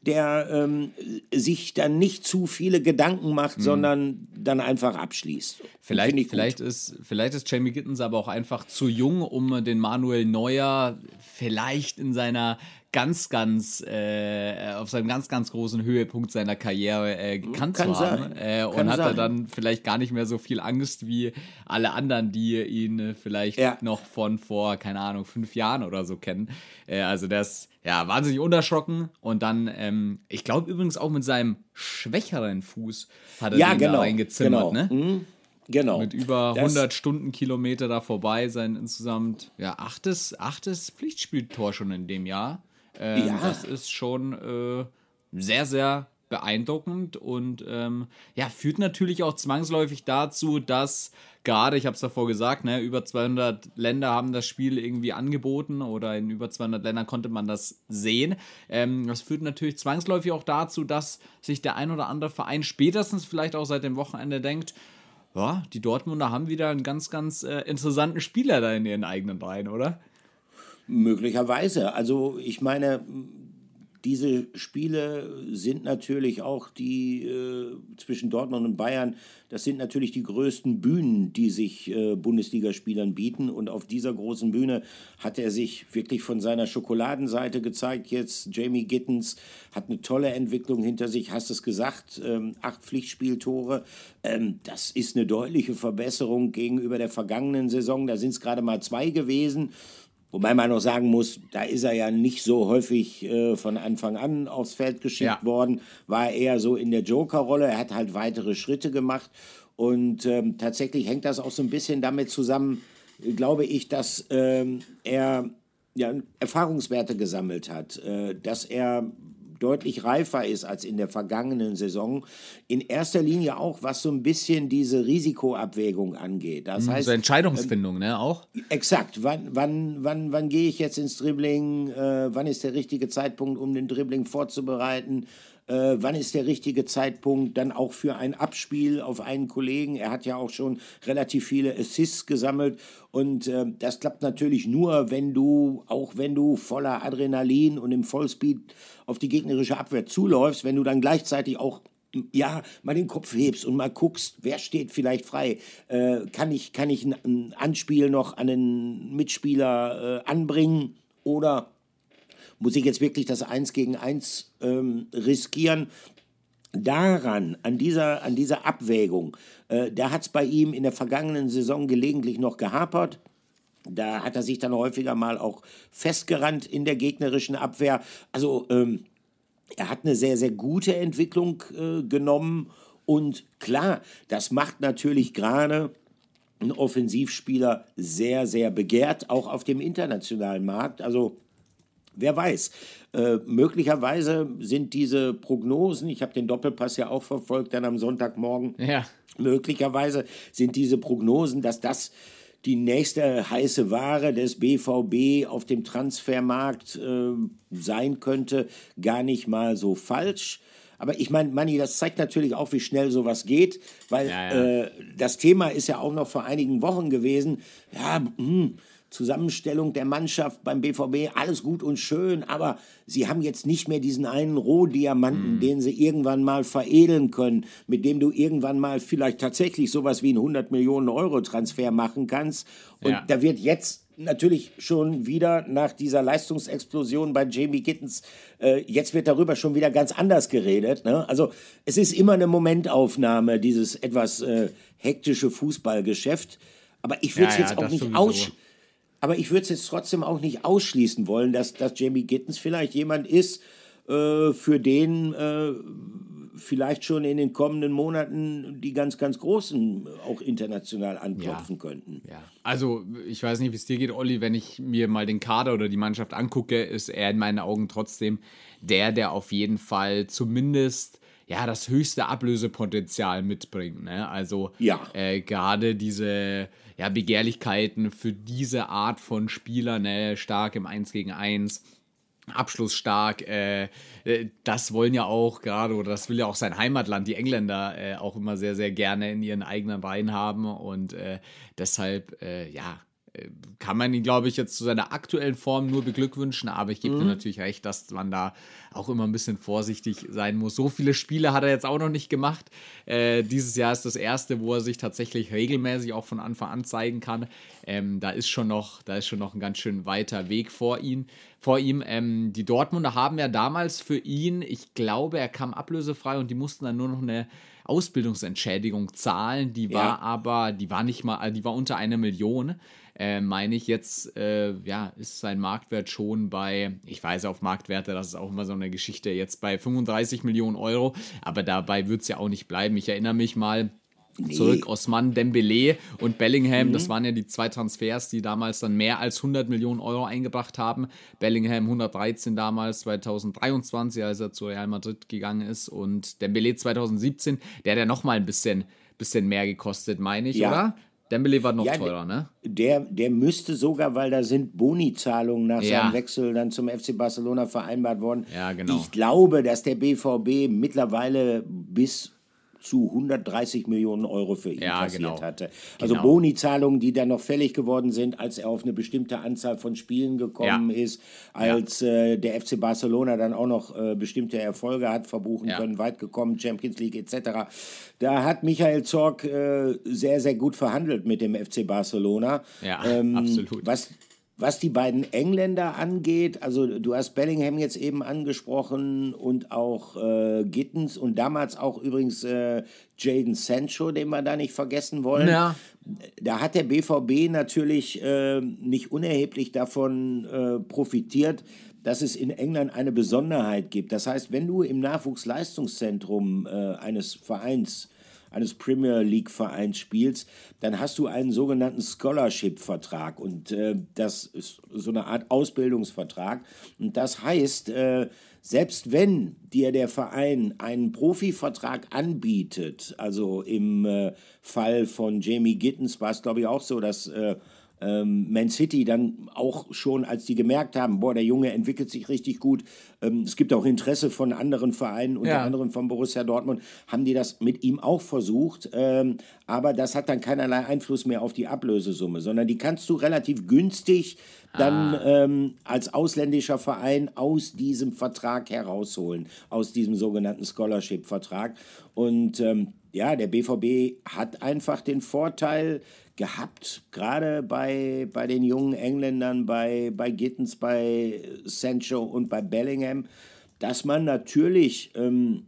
[SPEAKER 2] der ähm, sich dann nicht zu viele Gedanken macht, mhm. sondern dann einfach abschließt.
[SPEAKER 1] Vielleicht, vielleicht, ist, vielleicht ist Jamie Gittens aber auch einfach zu jung, um den Manuel Neuer vielleicht in seiner ganz, ganz, äh, auf seinem ganz, ganz großen Höhepunkt seiner Karriere äh, gekannt
[SPEAKER 2] Kann
[SPEAKER 1] zu haben.
[SPEAKER 2] sein.
[SPEAKER 1] Äh, und
[SPEAKER 2] Kann
[SPEAKER 1] hat
[SPEAKER 2] sein.
[SPEAKER 1] er dann vielleicht gar nicht mehr so viel Angst wie alle anderen, die ihn äh, vielleicht
[SPEAKER 2] Ja.
[SPEAKER 1] noch von vor, keine Ahnung, fünf Jahren oder so kennen. Äh, also der ist ja wahnsinnig unerschrocken und dann, ähm, ich glaube übrigens auch mit seinem schwächeren Fuß hat er
[SPEAKER 2] Ja,
[SPEAKER 1] den
[SPEAKER 2] genau,
[SPEAKER 1] da reingezimmert,
[SPEAKER 2] genau.
[SPEAKER 1] ne?
[SPEAKER 2] Mhm. Genau.
[SPEAKER 1] Mit über
[SPEAKER 2] Das-
[SPEAKER 1] hundert Stundenkilometer da vorbei, sein insgesamt ja, achtes, achtes Pflichtspieltor schon in dem Jahr. Ähm,
[SPEAKER 2] Ja.
[SPEAKER 1] Das ist schon äh, sehr, sehr beeindruckend und ähm, ja, führt natürlich auch zwangsläufig dazu, dass gerade, ich habe es davor gesagt, ne, über zweihundert Länder haben das Spiel irgendwie angeboten oder in über zweihundert Ländern konnte man das sehen. Ähm, das führt natürlich zwangsläufig auch dazu, dass sich der ein oder andere Verein spätestens vielleicht auch seit dem Wochenende denkt, ja, die Dortmunder haben wieder einen ganz, ganz äh, interessanten Spieler da in ihren eigenen Reihen, oder?
[SPEAKER 2] Möglicherweise. Also ich meine, diese Spiele sind natürlich auch die äh, zwischen Dortmund und Bayern, das sind natürlich die größten Bühnen, die sich äh, Bundesligaspielern bieten. Und auf dieser großen Bühne hat er sich wirklich von seiner Schokoladenseite gezeigt. Jetzt Jamie Gittens hat eine tolle Entwicklung hinter sich, hast es gesagt, ähm, acht Pflichtspieltore. Ähm, das ist eine deutliche Verbesserung gegenüber der vergangenen Saison. Da sind es gerade mal zwei gewesen. Wobei man noch sagen muss, da ist er ja nicht so häufig äh, von Anfang an aufs Feld geschickt
[SPEAKER 1] Ja.
[SPEAKER 2] worden, war er eher so in der Joker-Rolle, er hat halt weitere Schritte gemacht und ähm, tatsächlich hängt das auch so ein bisschen damit zusammen, äh, glaube ich, dass ähm, er ja, Erfahrungswerte gesammelt hat, äh, dass er deutlich reifer ist als in der vergangenen Saison. In erster Linie auch, was so ein bisschen diese Risikoabwägung angeht. Das heißt,
[SPEAKER 1] So Entscheidungsfindung, ne, auch?
[SPEAKER 2] exakt, wann, wann, wann, wann gehe ich jetzt ins Dribbling, äh, wann ist der richtige Zeitpunkt, um den Dribbling vorzubereiten, äh, wann ist der richtige Zeitpunkt dann auch für ein Abspiel auf einen Kollegen. Er hat ja auch schon relativ viele Assists gesammelt und äh, das klappt natürlich nur, wenn du, auch wenn du voller Adrenalin und im Vollspeed auf die gegnerische Abwehr zuläufst, wenn du dann gleichzeitig auch ja, mal den Kopf hebst und mal guckst, wer steht vielleicht frei. Äh, kann ich, kann ich ein, ein Anspiel noch an einen Mitspieler äh, anbringen oder muss ich jetzt wirklich das Eins gegen Eins ähm, riskieren? Daran, an dieser, an dieser Abwägung, äh, da hat es bei ihm in der vergangenen Saison gelegentlich noch gehapert. Da hat er sich dann häufiger mal auch festgerannt in der gegnerischen Abwehr. Also ähm, er hat eine sehr, sehr gute Entwicklung äh, genommen und klar, das macht natürlich gerade einen Offensivspieler sehr, sehr begehrt, auch auf dem internationalen Markt. Also wer weiß, äh, möglicherweise sind diese Prognosen, ich habe den Doppelpass ja auch verfolgt, dann am Sonntagmorgen,
[SPEAKER 1] Ja.
[SPEAKER 2] möglicherweise sind diese Prognosen, dass das die nächste heiße Ware des B V B auf dem Transfermarkt äh, sein könnte, gar nicht mal so falsch. Aber ich meine, Manni, das zeigt natürlich auch, wie schnell sowas geht, weil
[SPEAKER 1] Ja, ja.
[SPEAKER 2] Äh, das Thema ist ja auch noch vor einigen Wochen gewesen. Ja, mh, Zusammenstellung der Mannschaft beim B V B, alles gut und schön, aber sie haben jetzt nicht mehr diesen einen Rohdiamanten, mhm. den sie irgendwann mal veredeln können, mit dem du irgendwann mal vielleicht tatsächlich sowas wie einen hundert Millionen Euro Transfer machen kannst. Und
[SPEAKER 1] Ja.
[SPEAKER 2] da wird jetzt natürlich schon wieder nach dieser Leistungsexplosion bei Jamie Gittens, äh, jetzt wird darüber schon wieder ganz anders geredet. Ne? Also es ist immer eine Momentaufnahme, dieses etwas äh, hektische Fußballgeschäft. Aber ich würde es
[SPEAKER 1] Ja, ja,
[SPEAKER 2] jetzt auch
[SPEAKER 1] das
[SPEAKER 2] nicht
[SPEAKER 1] sowieso.
[SPEAKER 2] aus, aber ich würde es jetzt trotzdem auch nicht ausschließen wollen, dass, dass Jamie Gittens vielleicht jemand ist, äh, für den äh, vielleicht schon in den kommenden Monaten die ganz, ganz Großen auch international anklopfen
[SPEAKER 1] Ja.
[SPEAKER 2] könnten.
[SPEAKER 1] Ja, also ich weiß nicht, wie es dir geht, Olli, wenn ich mir mal den Kader oder die Mannschaft angucke, ist er in meinen Augen trotzdem der, der auf jeden Fall zumindest ja das höchste Ablösepotenzial mitbringt. Ne? Also
[SPEAKER 2] Ja.
[SPEAKER 1] äh, gerade diese ja, Begehrlichkeiten für diese Art von Spieler, ne? Stark im eins gegen eins, abschlussstark, äh, äh, das wollen ja auch gerade, oder das will ja auch sein Heimatland, die Engländer, äh, auch immer sehr, sehr gerne in ihren eigenen Reihen haben und äh, deshalb, äh, ja, kann man ihn, glaube ich, jetzt zu seiner aktuellen Form nur beglückwünschen, aber ich gebe mhm. dir natürlich recht, dass man da auch immer ein bisschen vorsichtig sein muss. So viele Spiele hat er jetzt auch noch nicht gemacht. Äh, dieses Jahr ist das erste, wo er sich tatsächlich regelmäßig auch von Anfang an zeigen kann. Ähm, da ist schon noch, da ist schon noch ein ganz schön weiter Weg vor ihm. Vor ihm. Ähm, die Dortmunder haben ja damals für ihn, ich glaube, er kam ablösefrei und die mussten dann nur noch eine Ausbildungsentschädigung zahlen. Die war ja. aber, die war nicht mal, die war unter einer Million. Äh, meine ich jetzt, äh, ja, ist sein Marktwert schon bei, ich weiß auf Marktwerte, das ist auch immer so eine Geschichte, jetzt bei fünfunddreißig Millionen Euro, aber dabei wird es ja auch nicht bleiben. Ich erinnere mich mal nee. zurück, Ousmane Dembélé und Bellingham, mhm. das waren ja die zwei Transfers, die damals dann mehr als hundert Millionen Euro eingebracht haben. Bellingham hundertdreizehn damals, zweitausenddreiundzwanzig, als er zu Real Madrid gegangen ist, und Dembélé zweitausendsiebzehn, der hat ja nochmal ein bisschen, bisschen mehr gekostet, meine ich, ja. oder? Dembélé war noch ja, teurer, ne?
[SPEAKER 2] Der, der müsste sogar, weil da sind Boni-Zahlungen nach ja. seinem Wechsel dann zum F C Barcelona vereinbart worden.
[SPEAKER 1] Ja, genau.
[SPEAKER 2] Ich glaube, dass der B V B mittlerweile bis zu hundertdreißig Millionen Euro für ihn
[SPEAKER 1] ja,
[SPEAKER 2] kassiert
[SPEAKER 1] genau.
[SPEAKER 2] hatte. Also
[SPEAKER 1] genau.
[SPEAKER 2] Boni-Zahlungen, die dann noch fällig geworden sind, als er auf eine bestimmte Anzahl von Spielen gekommen ja. ist, als ja. äh, der F C Barcelona dann auch noch äh, bestimmte Erfolge hat verbuchen ja. können, weit gekommen, Champions League et cetera. Da hat Michael Zorc äh, sehr, sehr gut verhandelt mit dem F C Barcelona.
[SPEAKER 1] Ja, ähm, absolut.
[SPEAKER 2] Was Was die beiden Engländer angeht, also du hast Bellingham jetzt eben angesprochen und auch äh, Gittens und damals auch übrigens äh, Jadon Sancho, den wir da nicht vergessen wollen.
[SPEAKER 1] Ja.
[SPEAKER 2] Da hat der B V B natürlich äh, nicht unerheblich davon äh, profitiert, dass es in England eine Besonderheit gibt. Das heißt, wenn du im Nachwuchsleistungszentrum äh, eines Vereins eines Premier League Vereins spielst, dann hast du einen sogenannten Scholarship-Vertrag und äh, das ist so eine Art Ausbildungsvertrag und das heißt, äh, selbst wenn dir der Verein einen Profivertrag anbietet, also im äh, Fall von Jamie Gittens war es glaube ich auch so, dass äh, Ähm, Man City dann auch schon, als die gemerkt haben, boah, der Junge entwickelt sich richtig gut, ähm, es gibt auch Interesse von anderen Vereinen, unter ja. anderem von Borussia Dortmund, haben die das mit ihm auch versucht, ähm, aber das hat dann keinerlei Einfluss mehr auf die Ablösesumme, sondern die kannst du relativ günstig dann ah. ähm, als ausländischer Verein aus diesem Vertrag herausholen, aus diesem sogenannten Scholarship-Vertrag. Und ähm, ja, der B V B hat einfach den Vorteil gehabt, gerade bei, bei den jungen Engländern, bei, bei Gittens, bei Sancho und bei Bellingham, dass man natürlich ähm,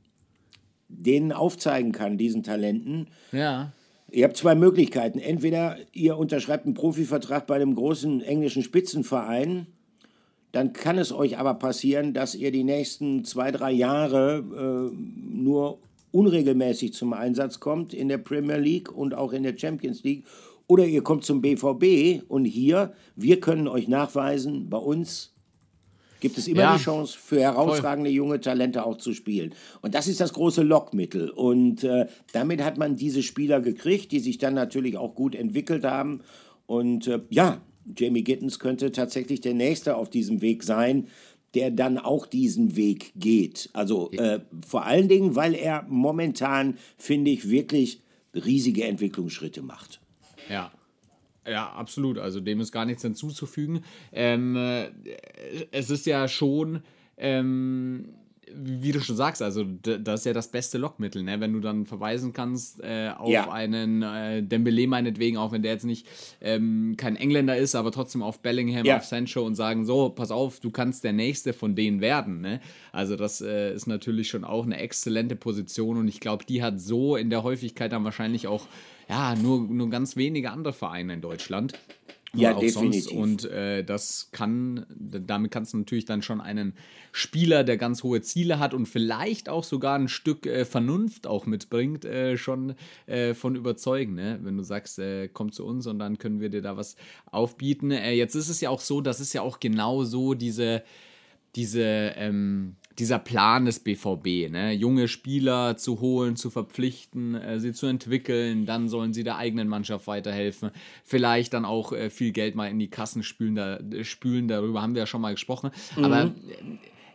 [SPEAKER 2] denen aufzeigen kann, diesen Talenten.
[SPEAKER 1] Ja.
[SPEAKER 2] Ihr habt zwei Möglichkeiten. Entweder ihr unterschreibt einen Profivertrag bei einem großen englischen Spitzenverein, dann kann es euch aber passieren, dass ihr die nächsten zwei, drei Jahre äh, nur unregelmäßig zum Einsatz kommt in der Premier League und auch in der Champions League. Oder ihr kommt zum B V B und hier, wir können euch nachweisen, bei uns gibt es immer ja, die Chance für herausragende voll. junge Talente auch zu spielen. Und das ist das große Lockmittel. Und äh, damit hat man diese Spieler gekriegt, die sich dann natürlich auch gut entwickelt haben. Und äh, ja, Jamie Gittens könnte tatsächlich der Nächste auf diesem Weg sein, der dann auch diesen Weg geht. Also äh, vor allen Dingen, weil er momentan, finde ich, wirklich riesige Entwicklungsschritte macht.
[SPEAKER 1] Ja, ja, absolut. Also dem ist gar nichts hinzuzufügen. Ähm, äh, es ist ja schon, ähm, wie du schon sagst, also d- das ist ja das beste Lockmittel, ne? Wenn du dann verweisen kannst äh, auf ja. einen äh, Dembélé meinetwegen, auch wenn der jetzt nicht ähm, kein Engländer ist, aber trotzdem auf Bellingham, ja. auf Sancho und sagen, so, pass auf, du kannst der Nächste von denen werden, ne? Also das äh, ist natürlich schon auch eine exzellente Position und ich glaube, die hat so in der Häufigkeit dann wahrscheinlich auch ja, nur, nur ganz wenige andere Vereine in Deutschland.
[SPEAKER 2] Ja, definitiv.
[SPEAKER 1] Sonst. Und äh, das kann, damit kannst du natürlich dann schon einen Spieler, der ganz hohe Ziele hat und vielleicht auch sogar ein Stück äh, Vernunft auch mitbringt, äh, schon äh, von überzeugen, ne? Wenn du sagst, äh, komm zu uns und dann können wir dir da was aufbieten. Äh, jetzt ist es ja auch so, das ist ja auch genau so diese, diese, ähm, dieser Plan des B V B, ne? Junge Spieler zu holen, zu verpflichten, äh, sie zu entwickeln, dann sollen sie der eigenen Mannschaft weiterhelfen, vielleicht dann auch äh, viel Geld mal in die Kassen spülen, da, spülen, darüber haben wir ja schon mal gesprochen, mhm. aber äh,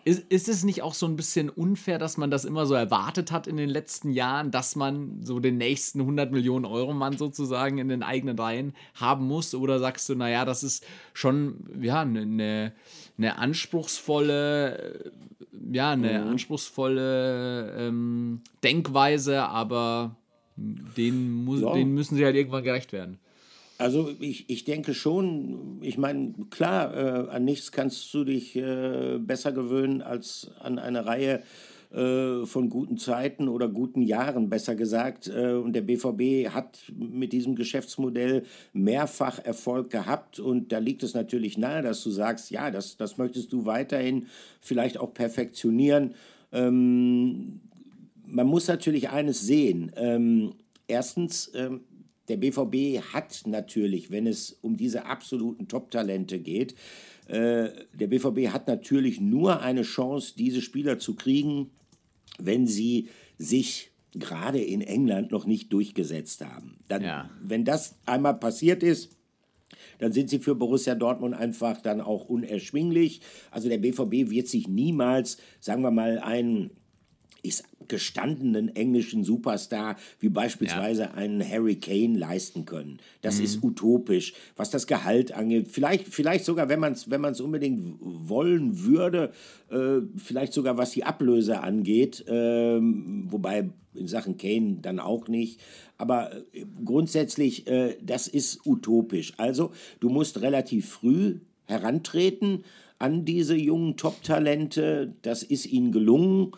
[SPEAKER 1] Ist, ist es nicht auch so ein bisschen unfair, dass man das immer so erwartet hat in den letzten Jahren, dass man so den nächsten hundert Millionen Euro Mann sozusagen in den eigenen Reihen haben muss? Oder sagst du, naja, das ist schon ja, eine, eine anspruchsvolle, ja, eine mhm. anspruchsvolle ähm, Denkweise, aber denen, muss, ja. denen müssen sie halt irgendwann gerecht werden.
[SPEAKER 2] Also ich, ich denke schon, ich meine, klar, äh, an nichts kannst du dich äh, besser gewöhnen als an eine Reihe äh, von guten Zeiten oder guten Jahren, besser gesagt. Äh, und der B V B hat mit diesem Geschäftsmodell mehrfach Erfolg gehabt. Und da liegt es natürlich nahe, dass du sagst, ja, das, das möchtest du weiterhin vielleicht auch perfektionieren. Ähm, man muss natürlich eines sehen. Ähm, erstens, ähm, der B V B hat natürlich, wenn es um diese absoluten Top-Talente geht, äh, der B V B hat natürlich nur eine Chance, diese Spieler zu kriegen, wenn sie sich gerade in England noch nicht durchgesetzt haben. Dann, ja. Wenn das einmal passiert ist, dann sind sie für Borussia Dortmund einfach dann auch unerschwinglich. Also der B V B wird sich niemals, sagen wir mal, einen ist gestandenen englischen Superstar wie beispielsweise ja. einen Harry Kane leisten können. Das mhm. ist utopisch, was das Gehalt angeht. Vielleicht, vielleicht sogar, wenn man es wenn man's unbedingt wollen würde, äh, vielleicht sogar was die Ablöse angeht, äh, wobei in Sachen Kane dann auch nicht. Aber äh, grundsätzlich, äh, das ist utopisch. Also du musst relativ früh herantreten an diese jungen Top-Talente. Das ist ihnen gelungen.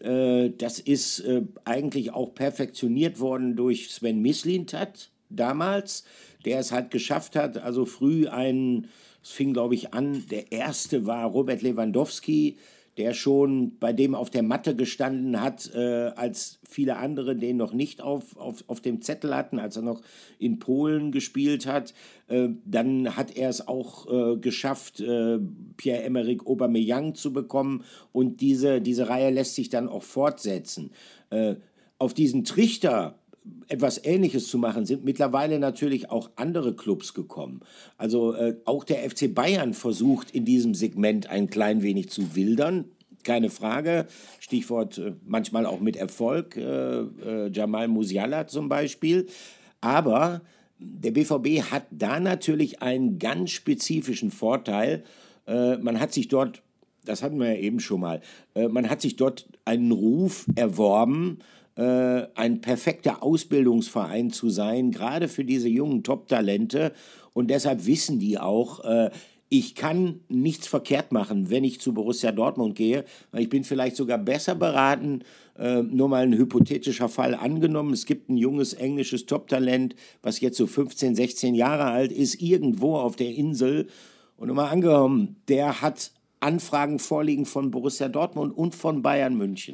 [SPEAKER 2] Das ist äh, eigentlich auch perfektioniert worden durch Sven Mislintat damals, der es halt geschafft hat, also früh einen, es fing glaube ich an, der erste war Robert Lewandowski, der schon bei dem auf der Matte gestanden hat, äh, als viele andere den noch nicht auf, auf, auf dem Zettel hatten, als er noch in Polen gespielt hat. Äh, dann hat er es auch äh, geschafft, äh, Pierre-Emerick Aubameyang zu bekommen und diese, diese Reihe lässt sich dann auch fortsetzen. Äh, auf diesen Trichter etwas Ähnliches zu machen, sind mittlerweile natürlich auch andere Clubs gekommen. Also äh, auch der F C Bayern versucht in diesem Segment ein klein wenig zu wildern, keine Frage. Stichwort äh, manchmal auch mit Erfolg, äh, äh, Jamal Musiala zum Beispiel. Aber der B V B hat da natürlich einen ganz spezifischen Vorteil. Äh, man hat sich dort, das hatten wir ja eben schon mal, äh, man hat sich dort einen Ruf erworben, ein perfekter Ausbildungsverein zu sein, gerade für diese jungen Top-Talente. Und deshalb wissen die auch, äh, ich kann nichts verkehrt machen, wenn ich zu Borussia Dortmund gehe. Ich bin vielleicht sogar besser beraten, äh, nur mal ein hypothetischer Fall angenommen. Es gibt ein junges englisches Top-Talent, was jetzt so fünfzehn, sechzehn Jahre alt ist, irgendwo auf der Insel. Und nur mal angenommen, der hat Anfragen vorliegen von Borussia Dortmund und von Bayern München.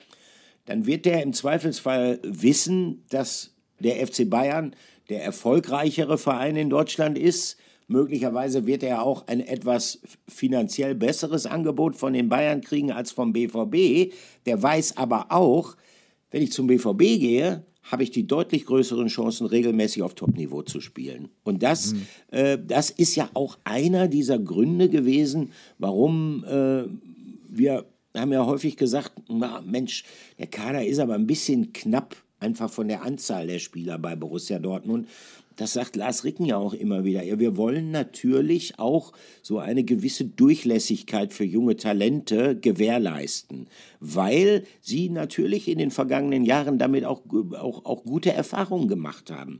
[SPEAKER 2] Dann wird der im Zweifelsfall wissen, dass der F C Bayern der erfolgreichere Verein in Deutschland ist. Möglicherweise wird er auch ein etwas finanziell besseres Angebot von den Bayern kriegen als vom B V B. Der weiß aber auch, wenn ich zum B V B gehe, habe ich die deutlich größeren Chancen, regelmäßig auf Top-Niveau zu spielen. Und das, mhm. äh, das ist ja auch einer dieser Gründe gewesen, warum äh, wir haben ja häufig gesagt, na, Mensch, der Kader ist aber ein bisschen knapp, einfach von der Anzahl der Spieler bei Borussia Dortmund. Das sagt Lars Ricken ja auch immer wieder. Ja, wir wollen natürlich auch so eine gewisse Durchlässigkeit für junge Talente gewährleisten, weil sie natürlich in den vergangenen Jahren damit auch, auch, auch gute Erfahrungen gemacht haben.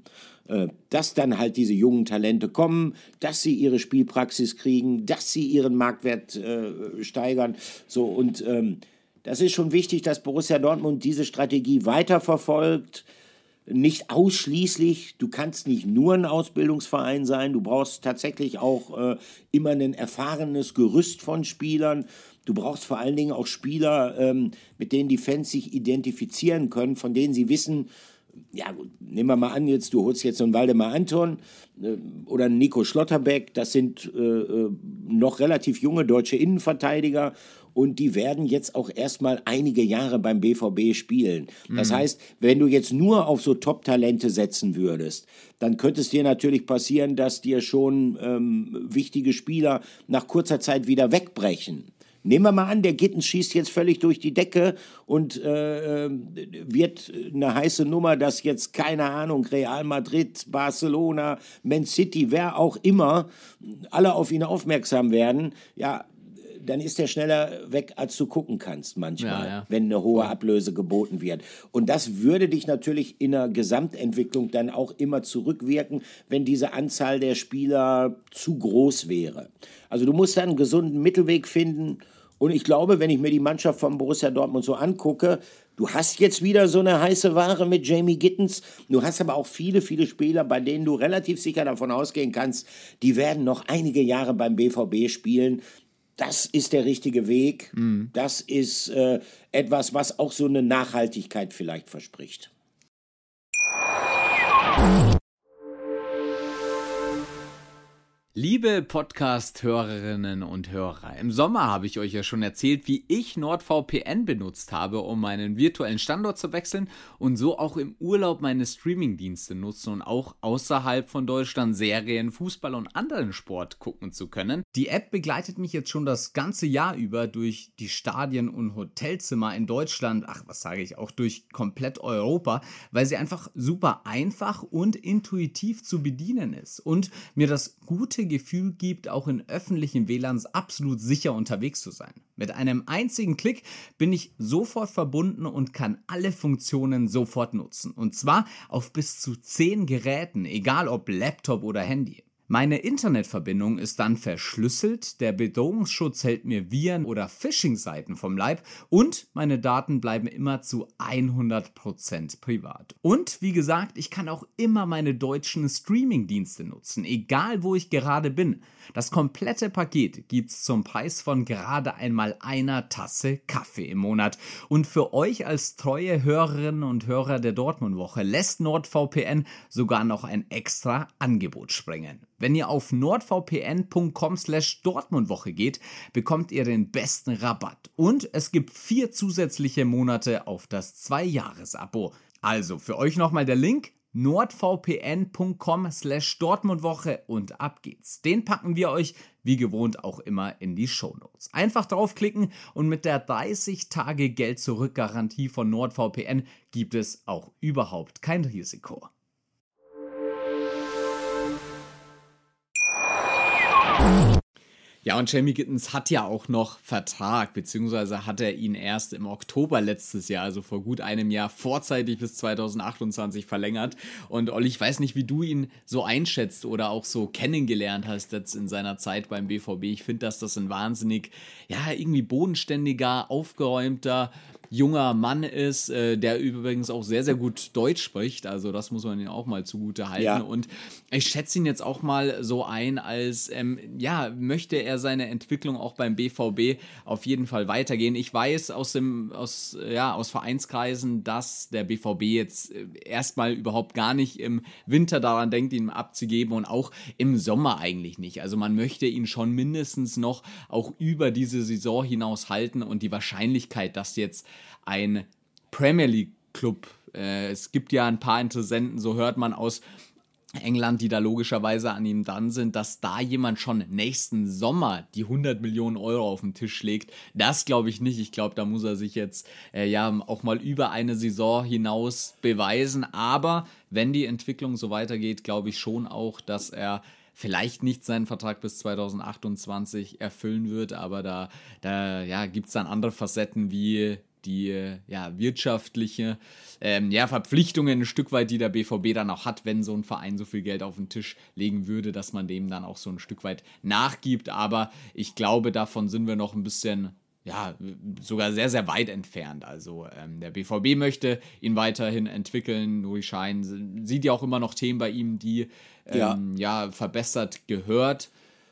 [SPEAKER 2] Dass dann halt diese jungen Talente kommen, dass sie ihre Spielpraxis kriegen, dass sie ihren Marktwert äh, steigern. So, und ähm, das ist schon wichtig, dass Borussia Dortmund diese Strategie weiterverfolgt. Nicht ausschließlich, du kannst nicht nur ein Ausbildungsverein sein, du brauchst tatsächlich auch äh, immer ein erfahrenes Gerüst von Spielern. Du brauchst vor allen Dingen auch Spieler, ähm, mit denen die Fans sich identifizieren können, von denen sie wissen, ja gut, nehmen wir mal an, jetzt, du holst jetzt so einen Waldemar Anton äh, oder einen Nico Schlotterbeck, das sind äh, noch relativ junge deutsche Innenverteidiger und die werden jetzt auch erstmal einige Jahre beim B V B spielen. Mhm. Das heißt, wenn du jetzt nur auf so Top-Talente setzen würdest, dann könnte es dir natürlich passieren, dass dir schon ähm, wichtige Spieler nach kurzer Zeit wieder wegbrechen. Nehmen wir mal an, der Gittens schießt jetzt völlig durch die Decke und äh, wird eine heiße Nummer, dass jetzt, keine Ahnung, Real Madrid, Barcelona, Man City, wer auch immer, alle auf ihn aufmerksam werden. Ja, dann ist der schneller weg, als du gucken kannst manchmal, ja, ja. wenn eine hohe Ablöse geboten wird. Und das würde dich natürlich in der Gesamtentwicklung dann auch immer zurückwirken, wenn diese Anzahl der Spieler zu groß wäre. Also du musst dann einen gesunden Mittelweg finden. Und ich glaube, wenn ich mir die Mannschaft von Borussia Dortmund so angucke, du hast jetzt wieder so eine heiße Ware mit Jamie Gittens. Du hast aber auch viele, viele Spieler, bei denen du relativ sicher davon ausgehen kannst, die werden noch einige Jahre beim B V B spielen. Das ist der richtige Weg. Mhm. Das ist äh, etwas, was auch so eine Nachhaltigkeit vielleicht verspricht.
[SPEAKER 1] Liebe Podcast-Hörerinnen und Hörer, im Sommer habe ich euch ja schon erzählt, wie ich NordVPN benutzt habe, um meinen virtuellen Standort zu wechseln und so auch im Urlaub meine Streamingdienste nutzen und auch außerhalb von Deutschland Serien, Fußball und anderen Sport gucken zu können. Die App begleitet mich jetzt schon das ganze Jahr über durch die Stadien und Hotelzimmer in Deutschland, ach was sage ich, auch durch komplett Europa, weil sie einfach super einfach und intuitiv zu bedienen ist und mir das gute Gefühl gibt, auch in öffentlichen W L A Ns absolut sicher unterwegs zu sein. Mit einem einzigen Klick bin ich sofort verbunden und kann alle Funktionen sofort nutzen. Und zwar auf bis zu zehn Geräten, egal ob Laptop oder Handy. Meine Internetverbindung ist dann verschlüsselt, der Bedrohungsschutz hält mir Viren oder Phishing-Seiten vom Leib und meine Daten bleiben immer zu hundert Prozent privat. Und wie gesagt, ich kann auch immer meine deutschen Streaming-Dienste nutzen, egal wo ich gerade bin. Das komplette Paket gibt's zum Preis von gerade einmal einer Tasse Kaffee im Monat. Und für euch als treue Hörerinnen und Hörer der Dortmund-Woche lässt NordVPN sogar noch ein extra Angebot springen. Wenn ihr auf nordvpn punkt com slash Dortmundwoche geht, bekommt ihr den besten Rabatt. Und es gibt vier zusätzliche Monate auf das zwei-Jahres-Abo. Also für euch nochmal der Link nordvpn punkt com slash Dortmundwoche und ab geht's. Den packen wir euch wie gewohnt auch immer in die Shownotes. Einfach draufklicken und mit der dreißig Tage Geld-Zurück-Garantie von NordVPN gibt es auch überhaupt kein Risiko. Ja, und Jamie Gittens hat ja auch noch Vertrag, beziehungsweise hat er ihn erst im Oktober letztes Jahr, also vor gut einem Jahr, vorzeitig bis zweitausendachtundzwanzig verlängert. Und Olli, ich weiß nicht, wie du ihn so einschätzt oder auch so kennengelernt hast jetzt in seiner Zeit beim B V B. Ich finde, dass das ein wahnsinnig, ja, irgendwie bodenständiger, aufgeräumter, junger Mann ist, äh, der übrigens auch sehr, sehr gut Deutsch spricht. Also das muss man ihm auch mal zugute halten. Ja. Und ich schätze ihn jetzt auch mal so ein, als ähm, ja, möchte er seine Entwicklung auch beim B V B auf jeden Fall weitergehen. Ich weiß aus dem, aus, ja, aus Vereinskreisen, dass der B V B jetzt erstmal überhaupt gar nicht im Winter daran denkt, ihn abzugeben und auch im Sommer eigentlich nicht. Also man möchte ihn schon mindestens noch auch über diese Saison hinaus halten und die Wahrscheinlichkeit, dass jetzt ein Premier League Club, äh, es gibt ja ein paar Interessenten, so hört man aus England, die da logischerweise an ihm dran sind, dass da jemand schon nächsten Sommer die hundert Millionen Euro auf den Tisch legt. Das glaube ich nicht. Ich glaube, da muss er sich jetzt äh, ja auch mal über eine Saison hinaus beweisen. Aber wenn die Entwicklung so weitergeht, glaube ich schon auch, dass er vielleicht nicht seinen Vertrag bis zweitausendachtundzwanzig erfüllen wird, aber da, da ja, gibt es dann andere Facetten wie die ja, wirtschaftliche ähm, ja, Verpflichtungen ein Stück weit, die der B V B dann auch hat, wenn so ein Verein so viel Geld auf den Tisch legen würde, dass man dem dann auch so ein Stück weit nachgibt. Aber ich glaube, davon sind wir noch ein bisschen, ja, sogar sehr, sehr weit entfernt. Also ähm, der B V B möchte ihn weiterhin entwickeln. Nuri Sahin sieht ja auch immer noch Themen bei ihm, die ähm, ja. ja verbessert gehört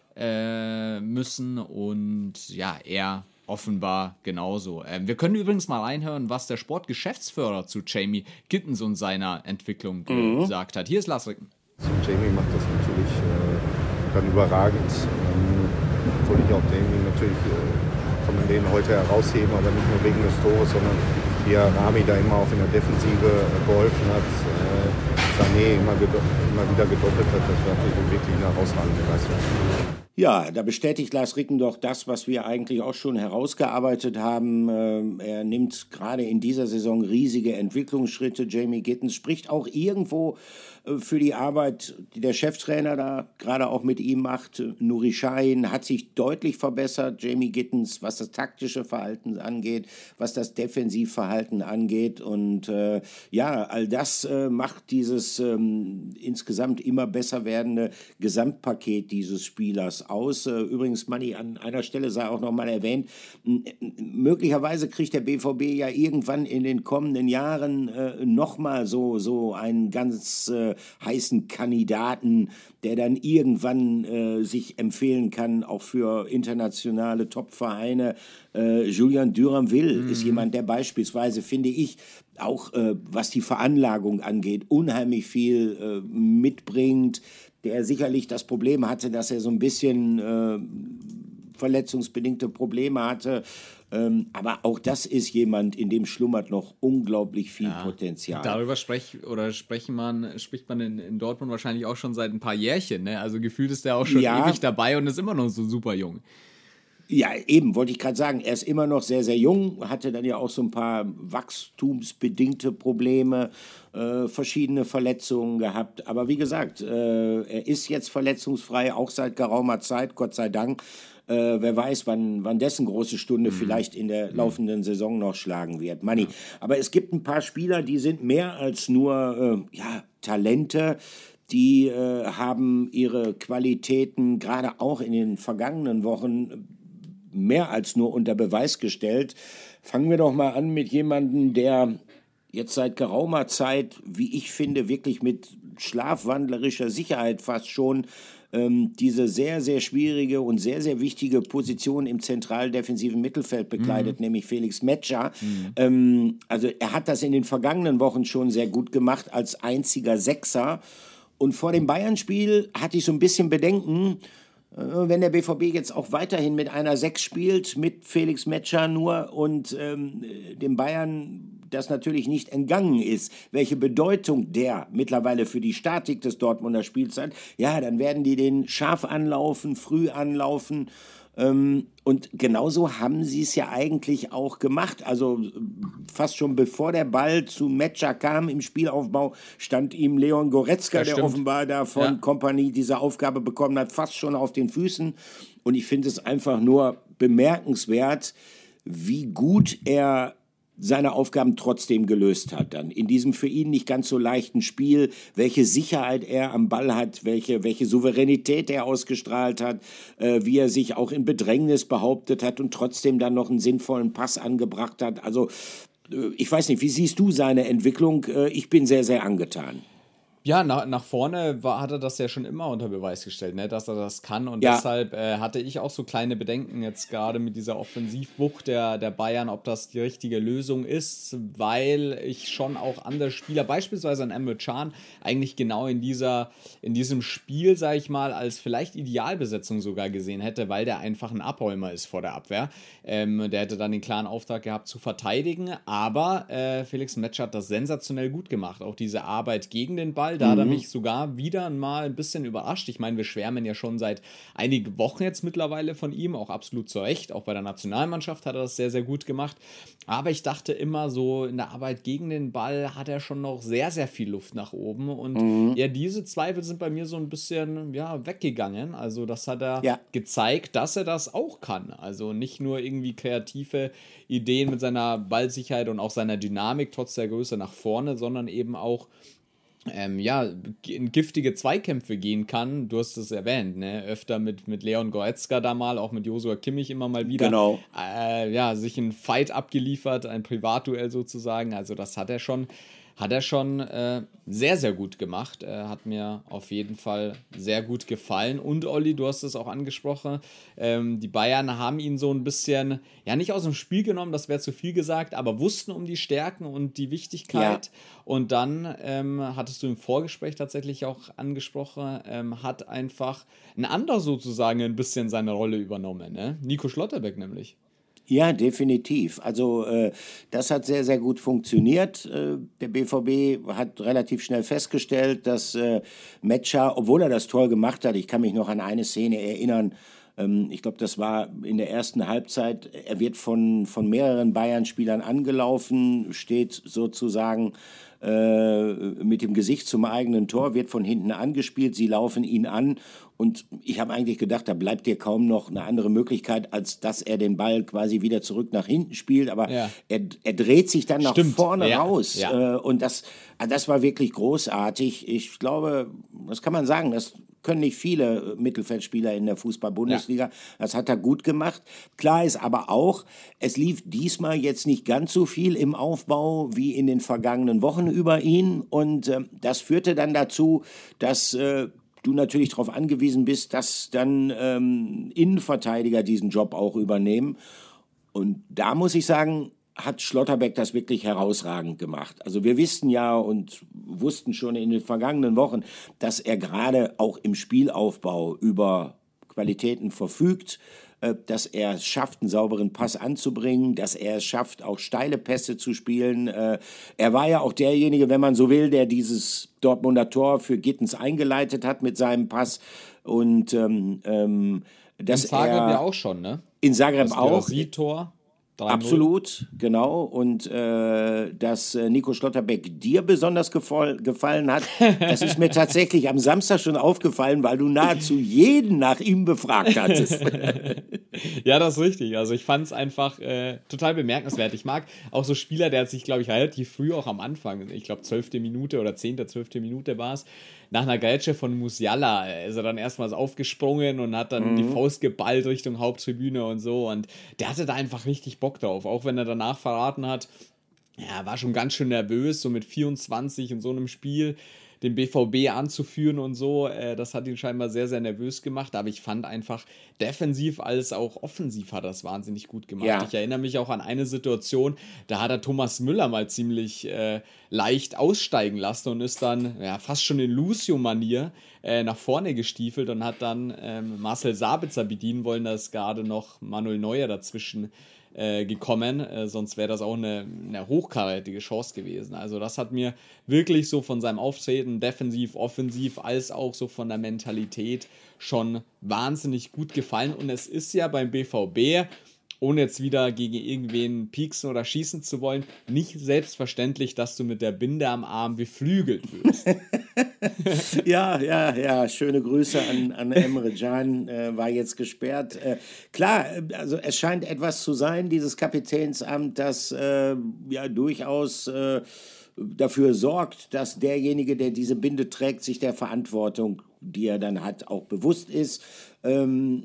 [SPEAKER 1] äh, müssen. Und ja, er offenbar genauso. Ähm, wir können übrigens mal reinhören, was der Sportgeschäftsführer zu Jamie Gittens und seiner Entwicklung mhm. gesagt hat. Hier ist Lars Ricken.
[SPEAKER 3] Jamie macht das natürlich äh, dann überragend. Ähm, obwohl ich auch Jamie natürlich, äh, kann man den heute herausheben, aber nicht nur wegen des Tores, sondern wie er Rami da immer auch in der Defensive äh, geholfen hat. Äh, Sané immer, immer immer wieder gedoppelt hat. Das war natürlich wirklich eine herausragende Leistung.
[SPEAKER 2] Ja, da bestätigt Lars Rickendorf das, was wir eigentlich auch schon herausgearbeitet haben. Er nimmt gerade in dieser Saison riesige Entwicklungsschritte. Jamie Gittens spricht auch irgendwo für die Arbeit, die der Cheftrainer da gerade auch mit ihm macht. Nuri Sahin hat sich deutlich verbessert. Jamie Gittens, was das taktische Verhalten angeht, was das Defensivverhalten angeht. Und äh, ja, all das äh, macht dieses ähm, insgesamt immer besser werdende Gesamtpaket dieses Spielers aus. Übrigens, Manni, an einer Stelle sei auch noch mal erwähnt, m- möglicherweise kriegt der B V B ja irgendwann in den kommenden Jahren äh, noch mal so, so einen ganz äh, heißen Kandidaten, der dann irgendwann äh, sich empfehlen kann, auch für internationale Top-Vereine. Äh, Julian Duranville mhm. ist jemand, der beispielsweise, finde ich, auch äh, was die Veranlagung angeht, unheimlich viel äh, mitbringt, der sicherlich das Problem hatte, dass er so ein bisschen äh, verletzungsbedingte Probleme hatte. Ähm, aber auch das ist jemand, in dem schlummert noch unglaublich viel ja, Potenzial.
[SPEAKER 1] Darüber sprech, oder sprechen man, spricht man in, in Dortmund wahrscheinlich auch schon seit ein paar Jährchen. Ne? Also gefühlt ist der auch schon ja. ewig dabei und ist immer noch so super jung.
[SPEAKER 2] Ja, eben, wollte ich gerade sagen, er ist immer noch sehr, sehr jung, hatte dann ja auch so ein paar wachstumsbedingte Probleme, äh, verschiedene Verletzungen gehabt. Aber wie gesagt, äh, er ist jetzt verletzungsfrei, auch seit geraumer Zeit, Gott sei Dank. Äh, wer weiß, wann, wann dessen große Stunde mhm. vielleicht in der laufenden Saison noch schlagen wird. Manni. Aber es gibt ein paar Spieler, die sind mehr als nur äh, ja, Talente. Die äh, haben ihre Qualitäten gerade auch in den vergangenen Wochen mehr als nur unter Beweis gestellt. Fangen wir doch mal an mit jemandem, der jetzt seit geraumer Zeit, wie ich finde, wirklich mit schlafwandlerischer Sicherheit fast schon ähm, diese sehr, sehr schwierige und sehr, sehr wichtige Position im zentraldefensiven Mittelfeld bekleidet, mhm. nämlich Felix Metscher. Mhm. Ähm, also er hat das in den vergangenen Wochen schon sehr gut gemacht als einziger Sechser. Und vor dem Bayern-Spiel hatte ich so ein bisschen Bedenken, wenn der B V B jetzt auch weiterhin mit einer Sechs spielt, mit Felix Metscher nur und ähm, dem Bayern das natürlich nicht entgangen ist, welche Bedeutung der mittlerweile für die Statik des Dortmunder Spiels hat, ja, dann werden die den scharf anlaufen, früh anlaufen. Ähm, und genauso haben sie es ja eigentlich auch gemacht. Also fast schon bevor der Ball zu Metscher kam im Spielaufbau, stand ihm Leon Goretzka, der offenbar da von ja. Kompanie diese Aufgabe bekommen hat, fast schon auf den Füßen. Und ich finde es einfach nur bemerkenswert, wie gut er seine Aufgaben trotzdem gelöst hat dann. In diesem für ihn nicht ganz so leichten Spiel, welche Sicherheit er am Ball hat, welche, welche Souveränität er ausgestrahlt hat, äh, wie er sich auch in Bedrängnis behauptet hat und trotzdem dann noch einen sinnvollen Pass angebracht hat. Also äh, ich weiß nicht, wie siehst du seine Entwicklung? Äh, ich bin sehr, sehr angetan.
[SPEAKER 1] Ja, nach, nach vorne war, hat er das ja schon immer unter Beweis gestellt, ne, dass er das kann. Und ja. deshalb äh, hatte ich auch so kleine Bedenken jetzt gerade mit dieser Offensivwucht der, der Bayern, ob das die richtige Lösung ist, weil ich schon auch andere Spieler, beispielsweise an Emre Can, eigentlich genau in, dieser, in diesem Spiel, sage ich mal, als vielleicht Idealbesetzung sogar gesehen hätte, weil der einfach ein Abräumer ist vor der Abwehr. Ähm, der hätte dann den klaren Auftrag gehabt zu verteidigen, aber äh, Felix Metscher hat das sensationell gut gemacht. Auch diese Arbeit gegen den Ball, da hat er mich sogar wieder mal ein bisschen überrascht. Ich meine, wir schwärmen ja schon seit einigen Wochen jetzt mittlerweile von ihm, auch absolut zu Recht. Auch bei der Nationalmannschaft hat er das sehr, sehr gut gemacht. Aber ich dachte immer so, in der Arbeit gegen den Ball hat er schon noch sehr, sehr viel Luft nach oben. Und mhm. ja, diese Zweifel sind bei mir so ein bisschen ja, weggegangen. Also das hat er ja. gezeigt, dass er das auch kann. Also nicht nur irgendwie kreative Ideen mit seiner Ballsicherheit und auch seiner Dynamik trotz der Größe nach vorne, sondern eben auch Ähm, ja, in giftige Zweikämpfe gehen kann, du hast es erwähnt, ne? Öfter mit, mit Leon Goretzka da mal, auch mit Joshua Kimmich immer mal wieder,
[SPEAKER 2] genau.
[SPEAKER 1] äh, ja, sich ein Fight abgeliefert, ein Privatduell sozusagen, also das hat er schon, hat er schon äh, sehr, sehr gut gemacht, äh, hat mir auf jeden Fall sehr gut gefallen. Und Olli, du hast es auch angesprochen, ähm, die Bayern haben ihn so ein bisschen, ja, nicht aus dem Spiel genommen, das wäre zu viel gesagt, aber wussten um die Stärken und die Wichtigkeit. Ja. Und dann ähm, hattest du im Vorgespräch tatsächlich auch angesprochen, ähm, hat einfach ein anderer sozusagen ein bisschen seine Rolle übernommen, ne? Nico Schlotterbeck nämlich.
[SPEAKER 2] Ja, definitiv. Also äh, das hat sehr, sehr gut funktioniert. Äh, der B V B hat relativ schnell festgestellt, dass äh, Metscher, obwohl er das Tor gemacht hat, ich kann mich noch an eine Szene erinnern, ähm, ich glaube, das war in der ersten Halbzeit, er wird von, von mehreren Bayern-Spielern angelaufen, steht sozusagen äh, mit dem Gesicht zum eigenen Tor, wird von hinten angespielt, sie laufen ihn an und ich habe eigentlich gedacht, da bleibt dir kaum noch eine andere Möglichkeit, als dass er den Ball quasi wieder zurück nach hinten spielt, aber ja. er, er dreht sich dann nach Stimmt. vorne ja. raus ja. Äh, und das, das war wirklich großartig. Ich glaube, das kann man sagen, das können nicht viele Mittelfeldspieler in der Fußball-Bundesliga. Ja. Das hat er gut gemacht. Klar ist aber auch, es lief diesmal jetzt nicht ganz so viel im Aufbau wie in den vergangenen Wochen über ihn. Und äh, das führte dann dazu, dass äh, du natürlich darauf angewiesen bist, dass dann ähm, Innenverteidiger diesen Job auch übernehmen. Und da muss ich sagen, hat Schlotterbeck das wirklich herausragend gemacht. Also wir wissen ja und wussten schon in den vergangenen Wochen, dass er gerade auch im Spielaufbau über Qualitäten verfügt, dass er es schafft, einen sauberen Pass anzubringen, dass er es schafft, auch steile Pässe zu spielen. Er war ja auch derjenige, wenn man so will, der dieses Dortmunder Tor für Gittens eingeleitet hat mit seinem Pass. Und ähm, dass
[SPEAKER 1] in Zagreb
[SPEAKER 2] er,
[SPEAKER 1] ja auch schon, ne?
[SPEAKER 2] In Zagreb
[SPEAKER 1] das
[SPEAKER 2] auch.
[SPEAKER 1] Tor.
[SPEAKER 2] Absolut, genau. Und äh, dass äh, Nico Schlotterbeck dir besonders gefall, gefallen hat, das ist mir tatsächlich am Samstag schon aufgefallen, weil du nahezu jeden nach ihm befragt hattest.
[SPEAKER 1] Ja, das ist richtig. Also ich fand es einfach äh, total bemerkenswert. Ich mag auch so Spieler, der hat sich, glaube ich, relativ früh auch am Anfang, ich glaube zwölfte Minute oder zehnte, zwölfte Minute war es, nach einer Grätsche von Musiala ist er dann erstmals aufgesprungen und hat dann mhm. die Faust geballt Richtung Haupttribüne und so. Und der hatte da einfach richtig Bock drauf. Auch wenn er danach verraten hat, ja, er war schon ganz schön nervös, so mit vierundzwanzig in so einem Spiel den B V B anzuführen und so. Äh, das hat ihn scheinbar sehr, sehr nervös gemacht. Aber ich fand einfach, defensiv als auch offensiv hat er das wahnsinnig gut gemacht. Ja. Ich erinnere mich auch an eine Situation, da hat er Thomas Müller mal ziemlich äh, leicht aussteigen lassen und ist dann ja, fast schon in Lucio-Manier äh, nach vorne gestiefelt und hat dann ähm, Marcel Sabitzer bedienen wollen. Da ist gerade noch Manuel Neuer dazwischen Äh, gekommen, äh, sonst wäre das auch eine, eine hochkarätige Chance gewesen. Also das hat mir wirklich so von seinem Auftreten, defensiv, offensiv, als auch so von der Mentalität schon wahnsinnig gut gefallen. Und es ist ja beim B V B, ohne jetzt wieder gegen irgendwen pieksen oder schießen zu wollen, nicht selbstverständlich, dass du mit der Binde am Arm beflügelt wirst.
[SPEAKER 2] Ja, ja, ja, schöne Grüße an, an Emre Can, äh, war jetzt gesperrt. Äh, klar, also es scheint etwas zu sein, dieses Kapitänsamt, das äh, ja durchaus äh, dafür sorgt, dass derjenige, der diese Binde trägt, sich der Verantwortung, die er dann hat, auch bewusst ist. Ähm,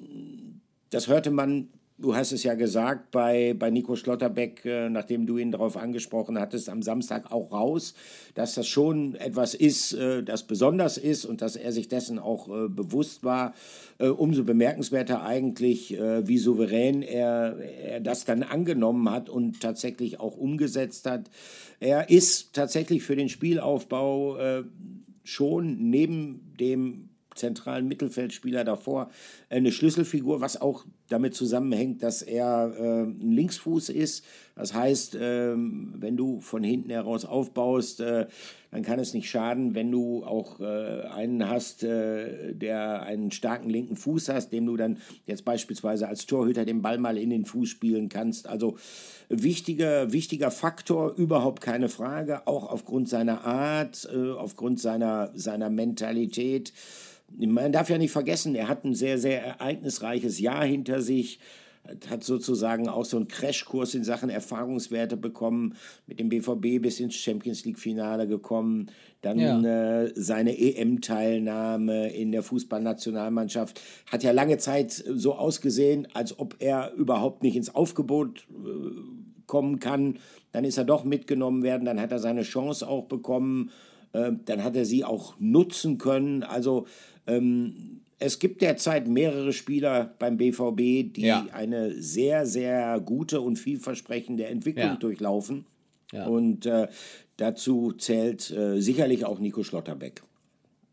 [SPEAKER 2] das hörte man, du hast es ja gesagt, bei, bei Nico Schlotterbeck, äh, nachdem du ihn darauf angesprochen hattest, am Samstag auch raus, dass das schon etwas ist, äh, das besonders ist und dass er sich dessen auch äh, bewusst war. Äh, umso bemerkenswerter eigentlich, äh, wie souverän er, er das dann angenommen hat und tatsächlich auch umgesetzt hat. Er ist tatsächlich für den Spielaufbau äh, schon neben dem zentralen Mittelfeldspieler davor eine Schlüsselfigur, was auch damit zusammenhängt, dass er äh, ein Linksfuß ist. Das heißt, äh, wenn du von hinten heraus aufbaust, äh, dann kann es nicht schaden, wenn du auch äh, einen hast, äh, der einen starken linken Fuß hast, dem du dann jetzt beispielsweise als Torhüter den Ball mal in den Fuß spielen kannst. Also wichtiger, wichtiger Faktor, überhaupt keine Frage, auch aufgrund seiner Art, äh, aufgrund seiner, seiner Mentalität. Man darf ja nicht vergessen, er hat ein sehr, sehr ereignisreiches Jahr hinter sich, hat sozusagen auch so einen Crashkurs in Sachen Erfahrungswerte bekommen, mit dem B V B bis ins Champions-League-Finale gekommen, dann ja. äh, seine E M-Teilnahme in der Fußballnationalmannschaft, hat ja lange Zeit so ausgesehen, als ob er überhaupt nicht ins Aufgebot äh, kommen kann. Dann ist er doch mitgenommen werden, dann hat er seine Chance auch bekommen, äh, dann hat er sie auch nutzen können, also ähm, es gibt derzeit mehrere Spieler beim B V B, die ja. eine sehr, sehr gute und vielversprechende Entwicklung ja. durchlaufen. Ja. Und äh, dazu zählt äh, sicherlich auch Nico Schlotterbeck.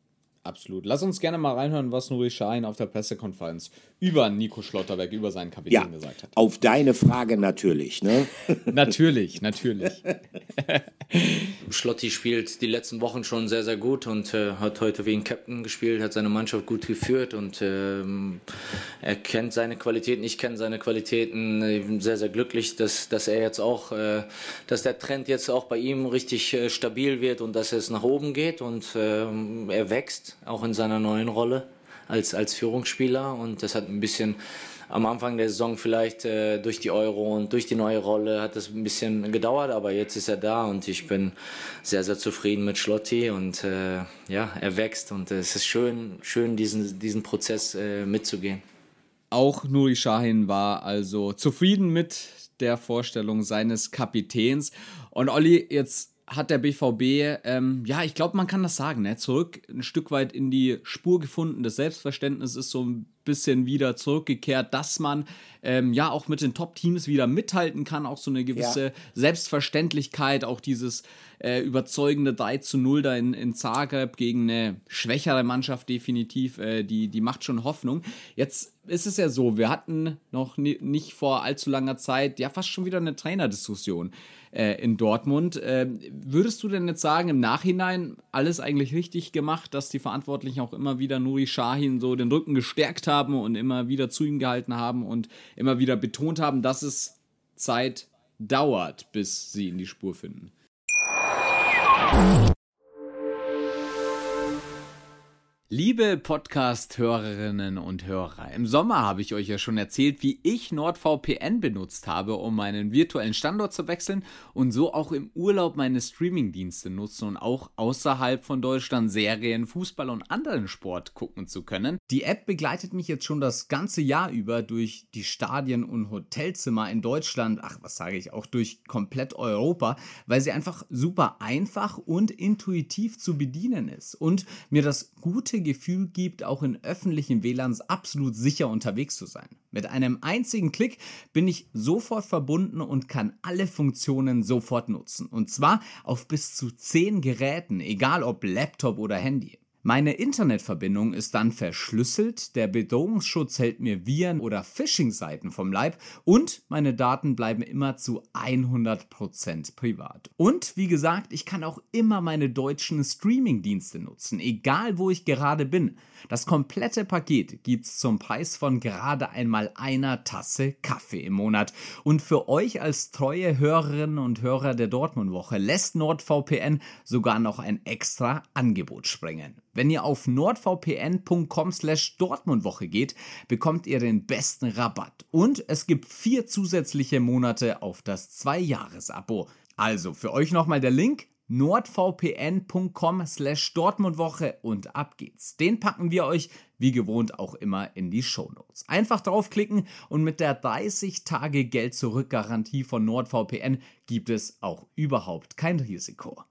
[SPEAKER 1] Absolut. Lass uns gerne mal reinhören, was Nuri Sahin auf der Pressekonferenz über Nico Schlotterbeck, über seinen Kapitän ja, gesagt hat.
[SPEAKER 2] Auf deine Frage natürlich, ne?
[SPEAKER 1] natürlich, natürlich.
[SPEAKER 4] Schlotti spielt die letzten Wochen schon sehr, sehr gut und äh, hat heute wie ein Captain gespielt, hat seine Mannschaft gut geführt und äh, er kennt seine Qualitäten, ich kenne seine Qualitäten. Ich bin sehr, sehr glücklich, dass, dass er jetzt auch, äh, dass der Trend jetzt auch bei ihm richtig äh, stabil wird und dass es nach oben geht und äh, er wächst. Auch in seiner neuen Rolle als, als Führungsspieler und das hat ein bisschen am Anfang der Saison vielleicht äh, durch die Euro und durch die neue Rolle hat das ein bisschen gedauert, aber jetzt ist er da und ich bin sehr, sehr zufrieden mit Schlotti und äh, ja, er wächst und äh, es ist schön, schön diesen, diesen Prozess äh, mitzugehen.
[SPEAKER 1] Auch Nuri Sahin war also zufrieden mit der Vorstellung seines Kapitäns und Olli, jetzt hat der B V B, ähm, ja, ich glaube, man kann das sagen, ne? zurück ein Stück weit in die Spur gefunden. Das Selbstverständnis ist so ein bisschen wieder zurückgekehrt, dass man ähm, ja auch mit den Top-Teams wieder mithalten kann, auch so eine gewisse ja. Selbstverständlichkeit, auch dieses äh, überzeugende drei zu null da in, in Zagreb gegen eine schwächere Mannschaft definitiv, äh, die, die macht schon Hoffnung. Jetzt ist es ja so, wir hatten noch ni- nicht vor allzu langer Zeit ja fast schon wieder eine Trainerdiskussion äh, in Dortmund. Äh, würdest du denn jetzt sagen, im Nachhinein alles eigentlich richtig gemacht, dass die Verantwortlichen auch immer wieder Nuri Sahin so den Rücken gestärkt haben und immer wieder zu ihm gehalten haben und immer wieder betont haben, dass es Zeit dauert, bis sie in die Spur finden? Liebe Podcast-Hörerinnen und Hörer, im Sommer habe ich euch ja schon erzählt, wie ich NordVPN benutzt habe, um meinen virtuellen Standort zu wechseln und so auch im Urlaub meine Streamingdienste nutzen und auch außerhalb von Deutschland Serien, Fußball und anderen Sport gucken zu können. Die App begleitet mich jetzt schon das ganze Jahr über durch die Stadien und Hotelzimmer in Deutschland, ach was sage ich, auch durch komplett Europa, weil sie einfach super einfach und intuitiv zu bedienen ist und mir das gute Gefühl gibt, auch in öffentlichen W L A Ns absolut sicher unterwegs zu sein. Mit einem einzigen Klick bin ich sofort verbunden und kann alle Funktionen sofort nutzen. Und zwar auf bis zu zehn Geräten, egal ob Laptop oder Handy. Meine Internetverbindung ist dann verschlüsselt, der Bedrohungsschutz hält mir Viren oder Phishing-Seiten vom Leib und meine Daten bleiben immer zu hundert Prozent privat. Und wie gesagt, ich kann auch immer meine deutschen Streaming-Dienste nutzen, egal wo ich gerade bin. Das komplette Paket gibt's zum Preis von gerade einmal einer Tasse Kaffee im Monat. Und für euch als treue Hörerinnen und Hörer der Dortmund-Woche lässt NordVPN sogar noch ein extra Angebot sprengen. Wenn ihr auf nordvpn punkt com slash Dortmundwoche geht, bekommt ihr den besten Rabatt. Und es gibt vier zusätzliche Monate auf das zwei-Jahres-Abo. Also für euch nochmal der Link nordvpn punkt com slash Dortmundwoche und ab geht's. Den packen wir euch wie gewohnt auch immer in die Shownotes. Einfach draufklicken und mit der dreißig Tage Geld-Zurück-Garantie von NordVPN gibt es auch überhaupt kein Risiko.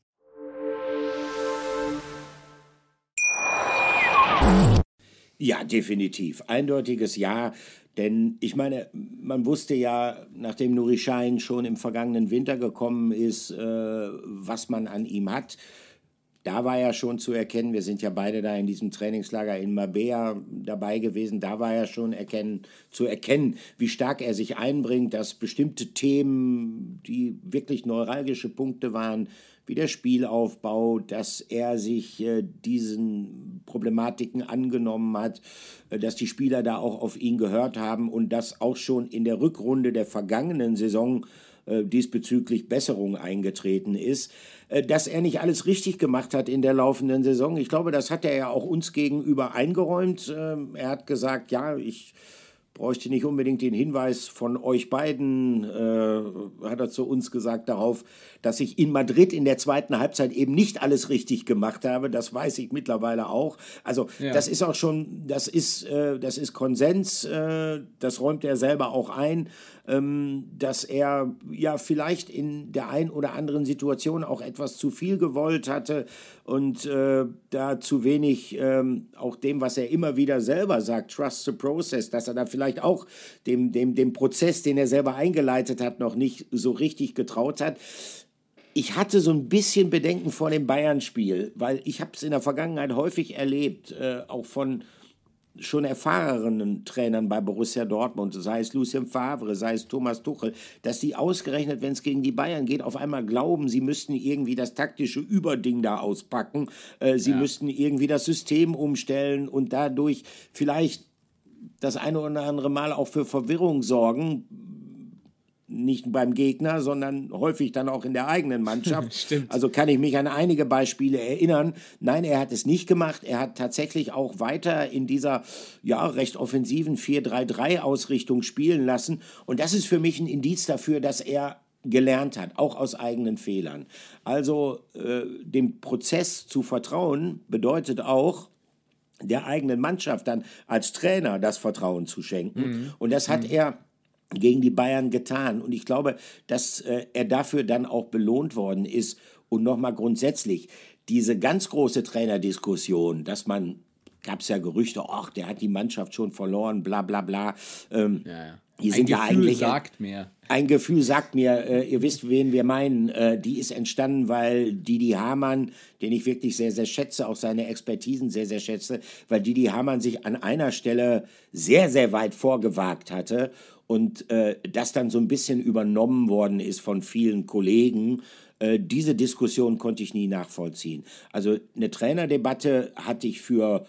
[SPEAKER 2] Ja, definitiv. Eindeutiges Ja. Denn ich meine, man wusste ja, nachdem Nuri Sahin schon im vergangenen Winter gekommen ist, äh, was man an ihm hat. Da war ja schon zu erkennen, wir sind ja beide da in diesem Trainingslager in Marbella dabei gewesen, da war ja schon erkennen, zu erkennen, wie stark er sich einbringt, dass bestimmte Themen, die wirklich neuralgische Punkte waren, wie der Spielaufbau, dass er sich äh, diesen Problematiken angenommen hat, äh, dass die Spieler da auch auf ihn gehört haben und dass auch schon in der Rückrunde der vergangenen Saison äh, diesbezüglich Besserung eingetreten ist. Äh, dass er nicht alles richtig gemacht hat in der laufenden Saison, ich glaube, das hat er ja auch uns gegenüber eingeräumt. Äh, er hat gesagt, ja, ich bräuchte nicht unbedingt den Hinweis von euch beiden, äh, hat er zu uns gesagt, darauf, dass ich in Madrid in der zweiten Halbzeit eben nicht alles richtig gemacht habe. Das weiß ich mittlerweile auch. Also ja. das ist auch schon, das ist, äh, das ist Konsens, äh, das räumt er selber auch ein, ähm, dass er ja vielleicht in der ein oder anderen Situation auch etwas zu viel gewollt hatte und äh, da zu wenig ähm, auch dem, was er immer wieder selber sagt, trust the process, dass er da vielleicht auch dem, dem, dem Prozess, den er selber eingeleitet hat, noch nicht so richtig getraut hat. Ich hatte so ein bisschen Bedenken vor dem Bayern-Spiel, weil ich habe es in der Vergangenheit häufig erlebt, äh, auch von schon erfahrenen Trainern bei Borussia Dortmund, sei es Lucien Favre, sei es Thomas Tuchel, dass die ausgerechnet, wenn es gegen die Bayern geht, auf einmal glauben, sie müssten irgendwie das taktische Überding da auspacken, äh, sie ja. müssten irgendwie das System umstellen und dadurch vielleicht das eine oder andere Mal auch für Verwirrung sorgen, nicht beim Gegner, sondern häufig dann auch in der eigenen Mannschaft.
[SPEAKER 1] Stimmt.
[SPEAKER 2] Also kann ich mich an einige Beispiele erinnern. Nein, er hat es nicht gemacht. Er hat tatsächlich auch weiter in dieser ja, recht offensiven vier drei drei Ausrichtung spielen lassen. Und das ist für mich ein Indiz dafür, dass er gelernt hat, auch aus eigenen Fehlern. Also äh, dem Prozess zu vertrauen bedeutet auch, der eigenen Mannschaft dann als Trainer das Vertrauen zu schenken. Mhm. Und das hat mhm. er gegen die Bayern getan. Und ich glaube, dass äh, er dafür dann auch belohnt worden ist. Und nochmal grundsätzlich, diese ganz große Trainerdiskussion, dass man, gab es ja Gerüchte, ach, der hat die Mannschaft schon verloren, bla bla bla. Ähm,
[SPEAKER 1] ja, ja.
[SPEAKER 2] Die
[SPEAKER 1] ein
[SPEAKER 2] sind
[SPEAKER 1] Gefühl
[SPEAKER 2] ja eigentlich,
[SPEAKER 1] sagt mir.
[SPEAKER 2] Ein Gefühl sagt mir, äh, ihr wisst, wen wir meinen. Äh, die ist entstanden, weil Didi Hamann, den ich wirklich sehr, sehr schätze, auch seine Expertisen sehr, sehr schätze, weil Didi Hamann sich an einer Stelle sehr, sehr weit vorgewagt hatte und äh, das dann so ein bisschen übernommen worden ist von vielen Kollegen. Äh, diese Diskussion konnte ich nie nachvollziehen. Also eine Trainerdebatte hatte ich für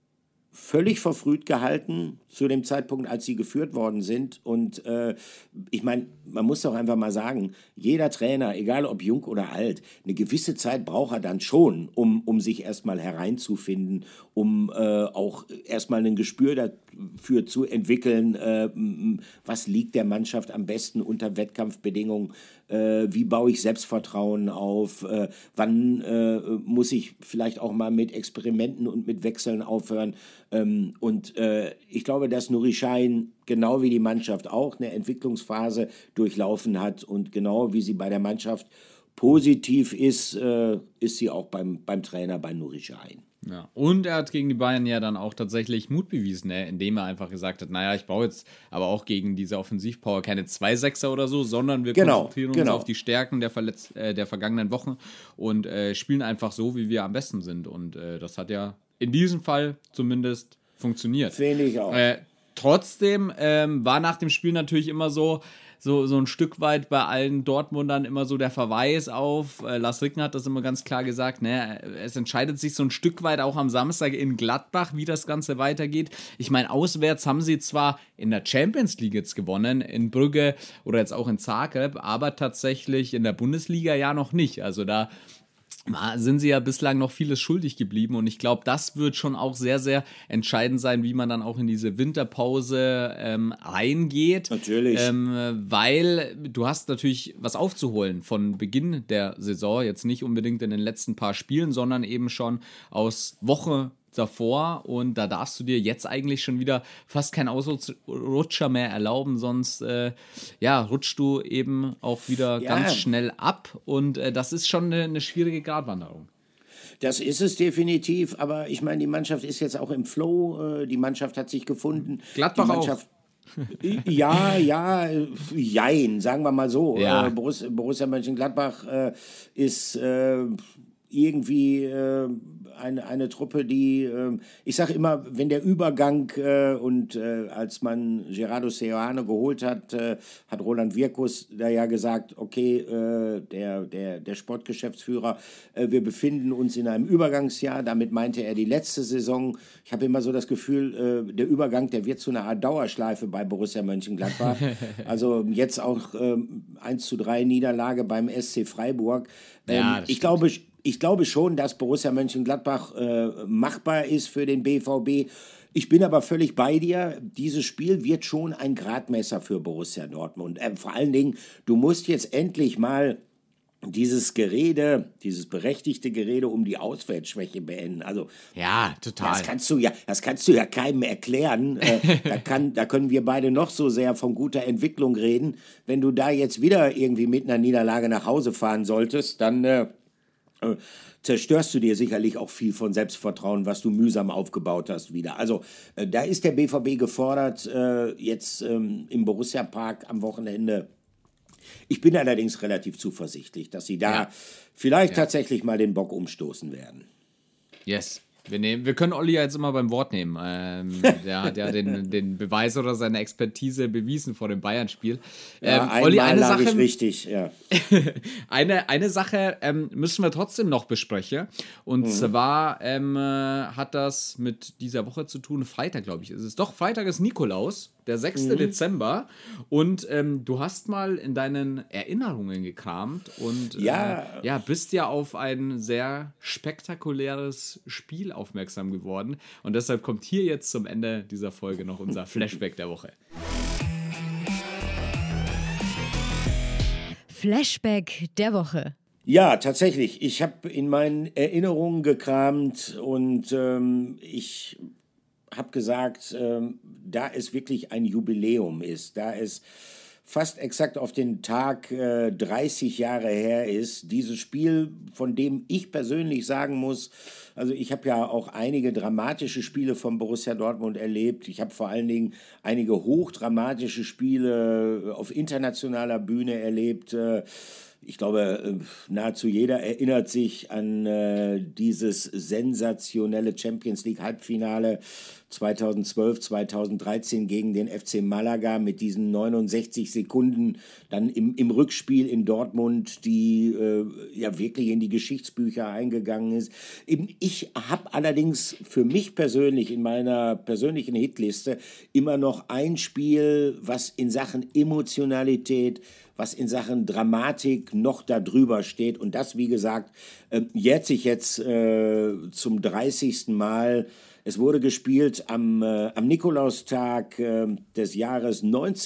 [SPEAKER 2] völlig verfrüht gehalten zu dem Zeitpunkt, als sie geführt worden sind. Und äh, ich meine, man muss doch einfach mal sagen, jeder Trainer, egal ob jung oder alt, eine gewisse Zeit braucht er dann schon, um, um sich erstmal hereinzufinden, um äh, auch erstmal ein Gespür dafür zu entwickeln, äh, was liegt der Mannschaft am besten unter Wettkampfbedingungen, äh, wie baue ich Selbstvertrauen auf, äh, wann äh, muss ich vielleicht auch mal mit Experimenten und mit Wechseln aufhören. Ähm, und äh, ich glaube, dass Nuri Sahin genau wie die Mannschaft auch eine Entwicklungsphase durchlaufen hat und genau wie sie bei der Mannschaft positiv ist, äh, ist sie auch beim, beim Trainer bei Nuri Sahin.
[SPEAKER 1] Ja. Und er hat gegen die Bayern ja dann auch tatsächlich Mut bewiesen, ne? Indem er einfach gesagt hat, naja, ich brauche jetzt aber auch gegen diese Offensivpower keine zwei Sechser oder so, sondern wir
[SPEAKER 2] genau,
[SPEAKER 1] konzentrieren
[SPEAKER 2] genau.
[SPEAKER 1] uns auf die Stärken der, Verletz- äh, der vergangenen Wochen und äh, spielen einfach so, wie wir am besten sind. Und äh, das hat ja in diesem Fall zumindest funktioniert.
[SPEAKER 2] Finde ich auch.
[SPEAKER 1] Äh, trotzdem ähm, war nach dem Spiel natürlich immer so, so, so ein Stück weit bei allen Dortmundern immer so der Verweis auf, äh, Lars Ricken hat das immer ganz klar gesagt, ne, es entscheidet sich so ein Stück weit auch am Samstag in Gladbach, wie das Ganze weitergeht. Ich meine, auswärts haben sie zwar in der Champions League jetzt gewonnen, in Brügge oder jetzt auch in Zagreb, aber tatsächlich in der Bundesliga ja noch nicht. Also da sind sie ja bislang noch vieles schuldig geblieben und ich glaube, das wird schon auch sehr, sehr entscheidend sein, wie man dann auch in diese Winterpause ähm, reingeht.
[SPEAKER 2] Natürlich.
[SPEAKER 1] Ähm, weil du hast natürlich was aufzuholen von Beginn der Saison, jetzt nicht unbedingt in den letzten paar Spielen, sondern eben schon aus Woche davor und da darfst du dir jetzt eigentlich schon wieder fast keinen Ausrutscher mehr erlauben, sonst äh, ja, rutschst du eben auch wieder ja. ganz schnell ab und äh, das ist schon eine, eine schwierige Gratwanderung.
[SPEAKER 2] Das ist es definitiv, aber ich meine, die Mannschaft ist jetzt auch im Flow, äh, die Mannschaft hat sich gefunden.
[SPEAKER 1] Gladbach
[SPEAKER 2] die Mannschaft
[SPEAKER 1] auch.
[SPEAKER 2] Ja, ja, jein, sagen wir mal so.
[SPEAKER 1] Ja.
[SPEAKER 2] Äh, Borussia, Borussia Mönchengladbach äh, ist äh, irgendwie äh, eine, eine Truppe, die, äh, ich sage immer, wenn der Übergang äh, und äh, als man Gerardo Seoane geholt hat, äh, hat Roland Wirkus da ja gesagt, okay, äh, der, der, der Sportgeschäftsführer, äh, wir befinden uns in einem Übergangsjahr, damit meinte er die letzte Saison. Ich habe immer so das Gefühl, äh, der Übergang, der wird zu einer Art Dauerschleife bei Borussia Mönchengladbach. Also jetzt auch äh, eins zu drei Niederlage beim S C Freiburg. Ähm,
[SPEAKER 1] ja, ich
[SPEAKER 2] stimmt. glaube, Ich glaube schon, dass Borussia Mönchengladbach äh, machbar ist für den B V B. Ich bin aber völlig bei dir. Dieses Spiel wird schon ein Gradmesser für Borussia Dortmund. Äh, vor allen Dingen, du musst jetzt endlich mal dieses Gerede, dieses berechtigte Gerede um die Auswärtsschwäche beenden. Also
[SPEAKER 1] ja, total.
[SPEAKER 2] Das kannst du ja, das kannst du ja keinem erklären. äh, da, kann, da können wir beide noch so sehr von guter Entwicklung reden. Wenn du da jetzt wieder irgendwie mit einer Niederlage nach Hause fahren solltest, dann äh, äh, zerstörst du dir sicherlich auch viel von Selbstvertrauen, was du mühsam aufgebaut hast, wieder. Also äh, da ist der B V B gefordert, äh, jetzt ähm, im Borussia Park am Wochenende Ich bin allerdings relativ zuversichtlich, dass sie da ja. vielleicht ja. tatsächlich mal den Bock umstoßen werden.
[SPEAKER 1] Yes. Wir, nehmen, wir können Olli ja jetzt immer beim Wort nehmen. Ähm, der hat ja den, den Beweis oder seine Expertise bewiesen vor dem Bayern-Spiel. Ähm,
[SPEAKER 2] ja, einmal
[SPEAKER 1] Olli, eine
[SPEAKER 2] lag
[SPEAKER 1] Sache,
[SPEAKER 2] ich richtig, ja.
[SPEAKER 1] eine, eine Sache ähm, müssen wir trotzdem noch besprechen. Und mhm. zwar ähm, hat das mit dieser Woche zu tun. Freitag, glaube ich, ist es. Doch, Freitag ist Nikolaus, der sechster Mhm. Dezember. Und ähm, du hast mal in deinen Erinnerungen gekramt und
[SPEAKER 2] ja.
[SPEAKER 1] Äh, ja, bist ja auf ein sehr spektakuläres Spiel aufmerksam geworden. Und deshalb kommt hier jetzt zum Ende dieser Folge noch unser Flashback der Woche.
[SPEAKER 5] Flashback der Woche.
[SPEAKER 2] Ja, tatsächlich. Ich habe in meinen Erinnerungen gekramt und ähm, ich habe gesagt, ähm, da es wirklich ein Jubiläum ist, da es fast exakt auf den Tag äh, dreißig Jahre her ist, dieses Spiel, von dem ich persönlich sagen muss, also ich habe ja auch einige dramatische Spiele von Borussia Dortmund erlebt. Ich habe vor allen Dingen einige hochdramatische Spiele auf internationaler Bühne erlebt. Ich glaube, nahezu jeder erinnert sich an äh, dieses sensationelle Champions League Halbfinale zweitausendzwölf, zweitausenddreizehn gegen den F C Malaga mit diesen neunundsechzig Sekunden dann im, im Rückspiel in Dortmund, die äh, ja wirklich in die Geschichtsbücher eingegangen ist. Eben, ich habe allerdings für mich persönlich in meiner persönlichen Hitliste immer noch ein Spiel, was in Sachen Emotionalität, was in Sachen Dramatik noch da drüber steht. Und das, wie gesagt, äh, jährt sich jetzt äh, zum dreißigsten Mal. Es wurde gespielt am, äh, am Nikolaustag äh, des Jahres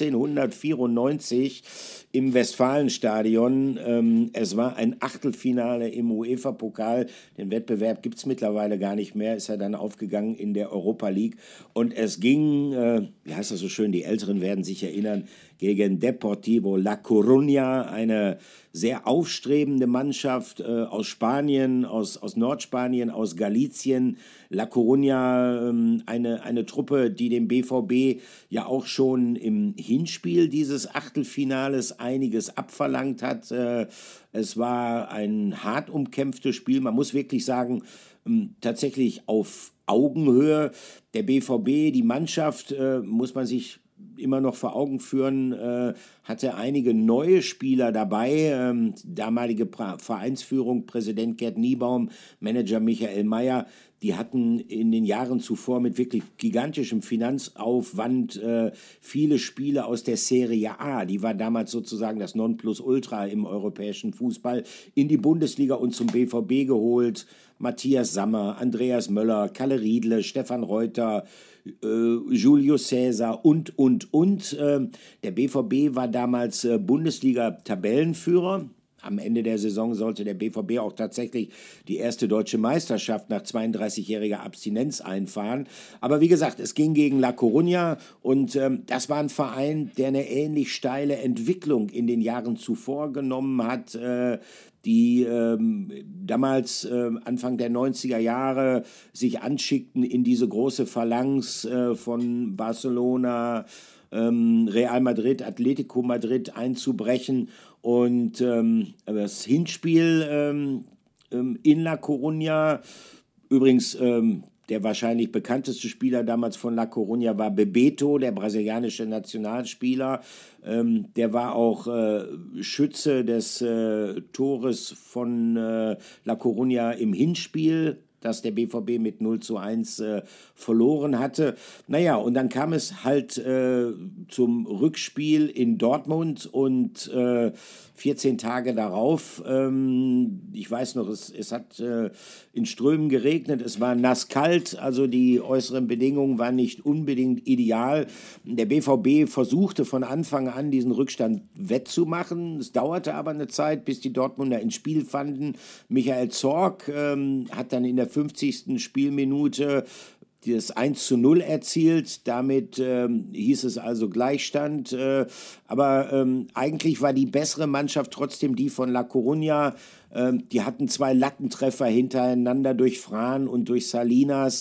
[SPEAKER 2] neunzehnhundertvierundneunzig im Westfalenstadion. Ähm, es war ein Achtelfinale im UEFA-Pokal. Den Wettbewerb gibt es mittlerweile gar nicht mehr, ist ja dann aufgegangen in der Europa League. Und es ging, äh, wie heißt das so schön, die Älteren werden sich erinnern, gegen Deportivo La Coruña, eine sehr aufstrebende Mannschaft äh, aus Spanien, aus, aus Nordspanien, aus Galicien. La Coruña, ähm, eine, eine Truppe, die dem B V B ja auch schon im Hinspiel dieses Achtelfinales einiges abverlangt hat. Äh, es war ein hart umkämpftes Spiel. Man muss wirklich sagen, ähm, tatsächlich auf Augenhöhe. Der B V B, die Mannschaft, äh, muss man sich immer noch vor Augen führen, äh, hatte einige neue Spieler dabei. Ähm, damalige pra- Vereinsführung, Präsident Gerd Niebaum, Manager Michael Mayer, die hatten in den Jahren zuvor mit wirklich gigantischem Finanzaufwand äh, viele Spieler aus der Serie A, die war damals sozusagen das Nonplusultra im europäischen Fußball, in die Bundesliga und zum B V B geholt. Matthias Sammer, Andreas Möller, Kalle Riedle, Stefan Reuter, äh, Julio Cäsar und, und, und. Äh, der B V B war damals äh, Bundesliga-Tabellenführer. Am Ende der Saison sollte der B V B auch tatsächlich die erste deutsche Meisterschaft nach zweiunddreißigjähriger Abstinenz einfahren. Aber wie gesagt, es ging gegen La Coruña und ähm, das war ein Verein, der eine ähnlich steile Entwicklung in den Jahren zuvor genommen hat, äh, die ähm, damals äh, Anfang der neunziger Jahre sich anschickten, in diese große Phalanx äh, von Barcelona, ähm, Real Madrid, Atletico Madrid einzubrechen. Und ähm, das Hinspiel ähm, in La Coruña, übrigens ähm, der wahrscheinlich bekannteste Spieler damals von La Coruña war Bebeto, der brasilianische Nationalspieler. Ähm, der war auch äh, Schütze des äh, Tores von äh, La Coruña im Hinspiel, dass der B V B mit null zu eins äh, verloren hatte. Naja, und dann kam es halt äh, zum Rückspiel in Dortmund und äh, vierzehn Tage darauf, ähm, ich weiß noch, es, es hat äh, in Strömen geregnet, es war nasskalt, also die äußeren Bedingungen waren nicht unbedingt ideal. Der B V B versuchte von Anfang an, diesen Rückstand wettzumachen. Es dauerte aber eine Zeit, bis die Dortmunder ins Spiel fanden. Michael Zorc ähm, hat dann in der fünfzigsten Spielminute das eins zu null erzielt, damit ähm, hieß es also Gleichstand, äh, aber ähm, eigentlich war die bessere Mannschaft trotzdem die von La Coruña. Ähm, die hatten zwei Lattentreffer hintereinander durch Fran und durch Salinas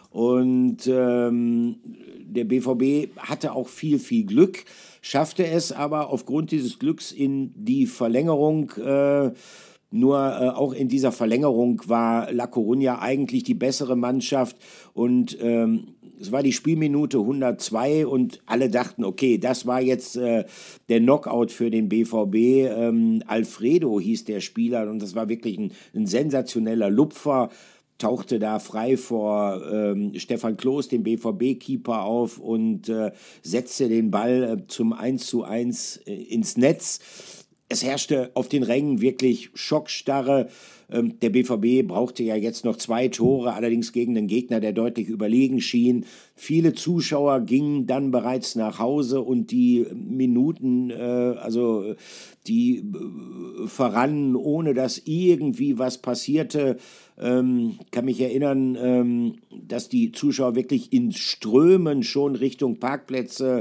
[SPEAKER 2] Und ähm, der B V B hatte auch viel, viel Glück, schaffte es aber aufgrund dieses Glücks in die Verlängerung. Äh, nur äh, auch in dieser Verlängerung war La Coruña eigentlich die bessere Mannschaft und ähm, es war die Spielminute hundertzwei und alle dachten, okay, das war jetzt äh, der Knockout für den B V B. Ähm, Alfredo hieß der Spieler und das war wirklich ein, ein sensationeller Lupfer. Tauchte da frei vor ähm, Stefan Kloß, dem B V B-Keeper, auf und äh, setzte den Ball äh, zum eins zu eins äh, ins Netz. Es herrschte auf den Rängen wirklich Schockstarre. Ähm, der B V B brauchte ja jetzt noch zwei Tore, allerdings gegen einen Gegner, der deutlich überlegen schien. Viele Zuschauer gingen dann bereits nach Hause und die Minuten, äh, also die äh, verrannen, ohne dass irgendwie was passierte. Ähm, kann mich erinnern, ähm, dass die Zuschauer wirklich in Strömen schon Richtung Parkplätze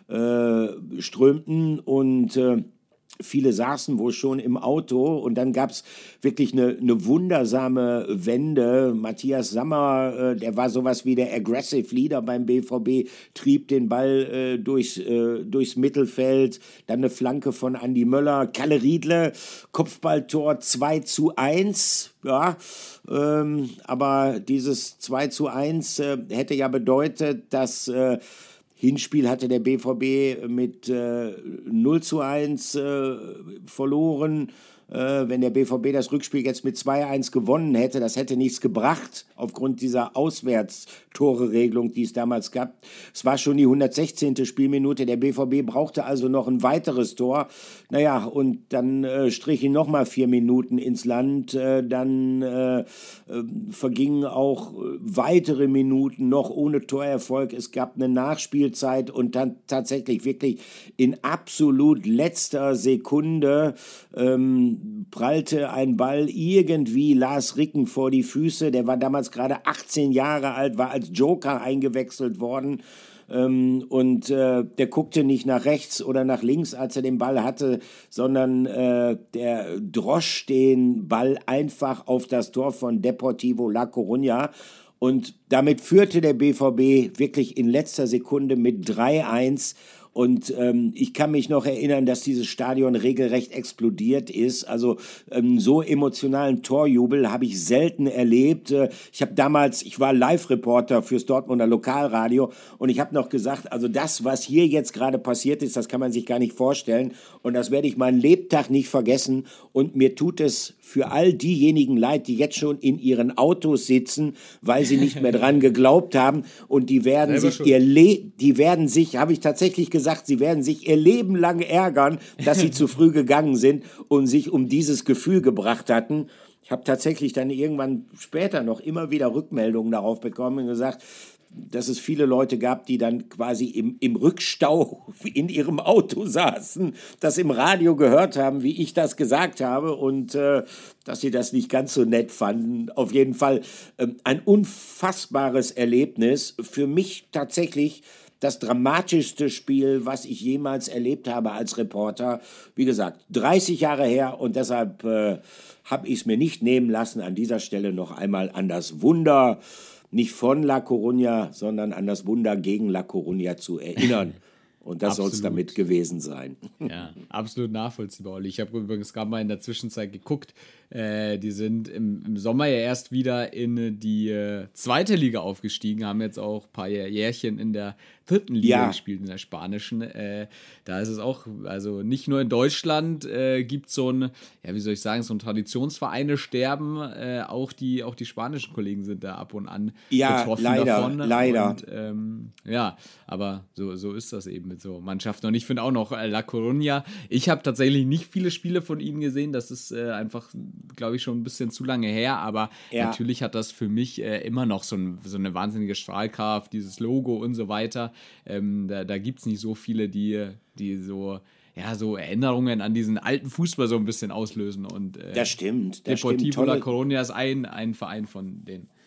[SPEAKER 2] äh, strömten und äh, viele saßen wohl schon im Auto und dann gab es wirklich eine, eine wundersame Wende. Matthias Sammer, äh, der war sowas wie der Aggressive Leader beim B V B, trieb den Ball äh, durchs, äh, durchs Mittelfeld, dann eine Flanke von Andi Möller, Kalle Riedle, Kopfballtor zwei zu eins, ja, ähm, aber dieses zwei zu eins äh, hätte ja bedeutet, dass äh, Hinspiel hatte der B V B mit äh, null zu eins äh, verloren. Äh, wenn der B V B das Rückspiel jetzt mit zwei eins gewonnen hätte, das hätte nichts gebracht aufgrund dieser Auswärtstore-Regelung, die es damals gab. Es war schon die hundertsechzehnte Spielminute. Der B V B brauchte also noch ein weiteres Tor. Naja, und dann äh, strichen nochmal vier Minuten ins Land. Äh, dann äh, äh, vergingen auch weitere Minuten noch ohne Torerfolg. Es gab eine Nachspielzeit und dann tatsächlich wirklich in absolut letzter Sekunde ähm, prallte ein Ball irgendwie Lars Ricken vor die Füße. Der war damals gerade achtzehn Jahre alt, war als Joker eingewechselt worden. Ähm, und äh, der guckte nicht nach rechts oder nach links, als er den Ball hatte, sondern äh, der drosch den Ball einfach auf das Tor von Deportivo La Coruña. Und damit führte der B V B wirklich in letzter Sekunde mit drei eins. Und ähm, ich kann mich noch erinnern, dass dieses Stadion regelrecht explodiert ist. Also ähm, so emotionalen Torjubel habe ich selten erlebt. Äh, ich habe damals, ich war Live-Reporter fürs Dortmunder Lokalradio und ich habe noch gesagt, also das, was hier jetzt gerade passiert ist, das kann man sich gar nicht vorstellen. Und das werde ich meinen Lebtag nicht vergessen. Und mir tut es für all diejenigen leid, die jetzt schon in ihren Autos sitzen, weil sie nicht mehr dran geglaubt haben. Und die werden Selber sich schon. ihr Le- die werden sich, habe ich tatsächlich gesagt, gesagt, sie werden sich ihr Leben lang ärgern, dass sie zu früh gegangen sind und sich um dieses Gefühl gebracht hatten. Ich habe tatsächlich dann irgendwann später noch immer wieder Rückmeldungen darauf bekommen und gesagt, dass es viele Leute gab, die dann quasi im, im Rückstau in ihrem Auto saßen, das im Radio gehört haben, wie ich das gesagt habe und äh, dass sie das nicht ganz so nett fanden. Auf jeden Fall äh, ein unfassbares Erlebnis. Für mich tatsächlich das dramatischste Spiel, was ich jemals erlebt habe als Reporter. Wie gesagt, dreißig Jahre her und deshalb äh, habe ich es mir nicht nehmen lassen, an dieser Stelle noch einmal an das Wunder, nicht von La Coruña, sondern an das Wunder gegen La Coruña zu erinnern. Und das soll es damit gewesen sein.
[SPEAKER 1] Ja, absolut nachvollziehbar, Olli. Ich habe übrigens gerade mal in der Zwischenzeit geguckt. Äh, die sind im, im Sommer ja erst wieder in die äh, zweite Liga aufgestiegen, haben jetzt auch ein paar Jährchen in der dritten Liga ja. gespielt, in der spanischen. Äh, da ist es auch, also nicht nur in Deutschland äh, gibt es so ein, ja, wie soll ich sagen, so ein Traditionsvereine sterben. Äh, auch, die, auch die spanischen Kollegen sind da ab und an
[SPEAKER 2] ja,
[SPEAKER 1] betroffen
[SPEAKER 2] leider,
[SPEAKER 1] davon.
[SPEAKER 2] leider.
[SPEAKER 1] Und, ähm, ja, aber so, so ist das eben mit so Mannschaften. Und ich finde auch noch äh, La Coruña, ich habe tatsächlich nicht viele Spiele von ihnen gesehen. Das ist äh, einfach, glaube ich, schon ein bisschen zu lange her. Aber ja. natürlich hat das für mich äh, immer noch so, ein, so eine wahnsinnige Strahlkraft, dieses Logo und so weiter. Ähm, da da gibt es nicht so viele, die, die so, ja, so Erinnerungen an diesen alten Fußball so ein bisschen auslösen. Und, äh,
[SPEAKER 2] das stimmt. Das
[SPEAKER 1] Deportivo
[SPEAKER 2] stimmt.
[SPEAKER 1] La Coruña ist ein, ein Verein von denen.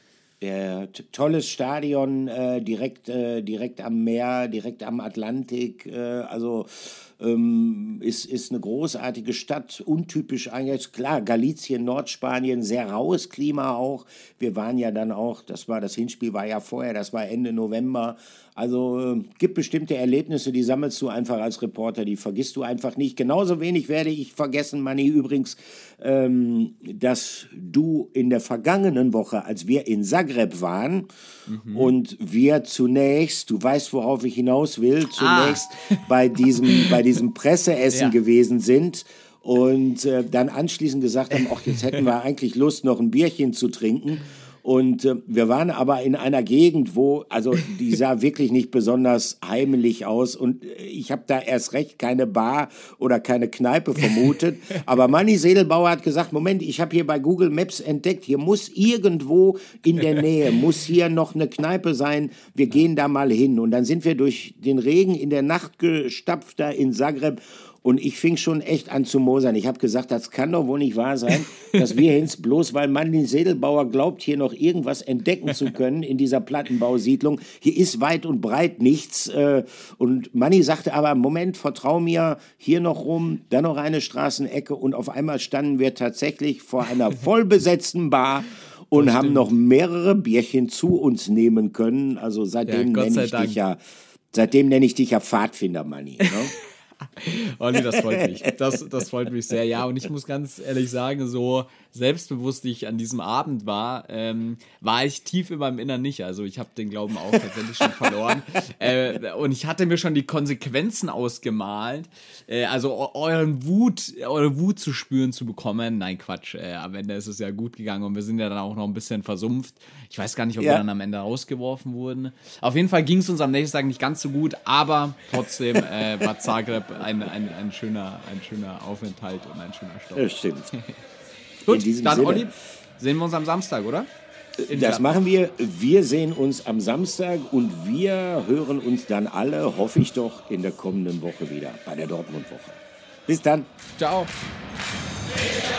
[SPEAKER 2] äh, t- tolles Stadion, äh, direkt, äh, direkt am Meer, direkt am Atlantik. Äh, also ähm, ist, ist eine großartige Stadt, untypisch eigentlich. Klar, Galicien, Nordspanien, sehr raues Klima auch. Wir waren ja dann auch, das war das Hinspiel war ja vorher, das war Ende November. Also äh, gibt bestimmte Erlebnisse, die sammelst du einfach als Reporter, die vergisst du einfach nicht. Genauso wenig werde ich vergessen, Manni, übrigens, ähm, dass du in der vergangenen Woche, als wir in Zagreb waren mhm. und wir zunächst, du weißt, worauf ich hinaus will, zunächst ah. bei diesem, bei diesem Presseessen ja. gewesen sind und äh, dann anschließend gesagt haben, ach, jetzt hätten wir eigentlich Lust, noch ein Bierchen zu trinken. Und äh, wir waren aber in einer Gegend, wo, also die sah wirklich nicht besonders heimelig aus. Und ich habe da erst recht keine Bar oder keine Kneipe vermutet. Aber Manni Sedelbauer hat gesagt, Moment, ich habe hier bei Google Maps entdeckt, hier muss irgendwo in der Nähe, muss hier noch eine Kneipe sein. Wir gehen da mal hin. Und dann sind wir durch den Regen in der Nacht gestapft da in Zagreb. Und ich fing schon echt an zu mosern. Ich habe gesagt, das kann doch wohl nicht wahr sein, dass wir jetzt bloß, weil Manni Sedelbauer glaubt, hier noch irgendwas entdecken zu können in dieser Plattenbausiedlung. Hier ist weit und breit nichts. Und Manni sagte aber, Moment, vertrau mir, hier noch rum, dann noch eine Straßenecke. Und auf einmal standen wir tatsächlich vor einer vollbesetzten Bar und haben noch mehrere Bierchen zu uns nehmen können. Also seitdem ja, nenne ich Dank. dich ja, seitdem nenne ich dich ja Pfadfinder, Manni. Ne?
[SPEAKER 1] Olli, das freut mich. Das, das freut mich sehr. Ja, und ich muss ganz ehrlich sagen, so selbstbewusst ich an diesem Abend war, ähm, war ich tief in meinem Innern nicht. Also ich habe den Glauben auch tatsächlich schon verloren. Äh, und ich hatte mir schon die Konsequenzen ausgemalt. Äh, also euren Wut, eure Wut zu spüren zu bekommen. Nein, Quatsch. Äh, am Ende ist es ja gut gegangen und wir sind ja dann auch noch ein bisschen versumpft. Ich weiß gar nicht, ob ja. wir dann am Ende rausgeworfen wurden. Auf jeden Fall ging es uns am nächsten Tag nicht ganz so gut, aber trotzdem äh, war Zagreb ein, ein, ein, schöner, ein schöner Aufenthalt und ein schöner Stopp.
[SPEAKER 2] Das stimmt.
[SPEAKER 1] Gut, dann Sinne. Olli, sehen wir uns am Samstag, oder?
[SPEAKER 2] In das machen wir. Wir sehen uns am Samstag und wir hören uns dann alle, hoffe ich doch, in der kommenden Woche wieder bei der Dortmund-Woche. Bis dann.
[SPEAKER 1] Ciao.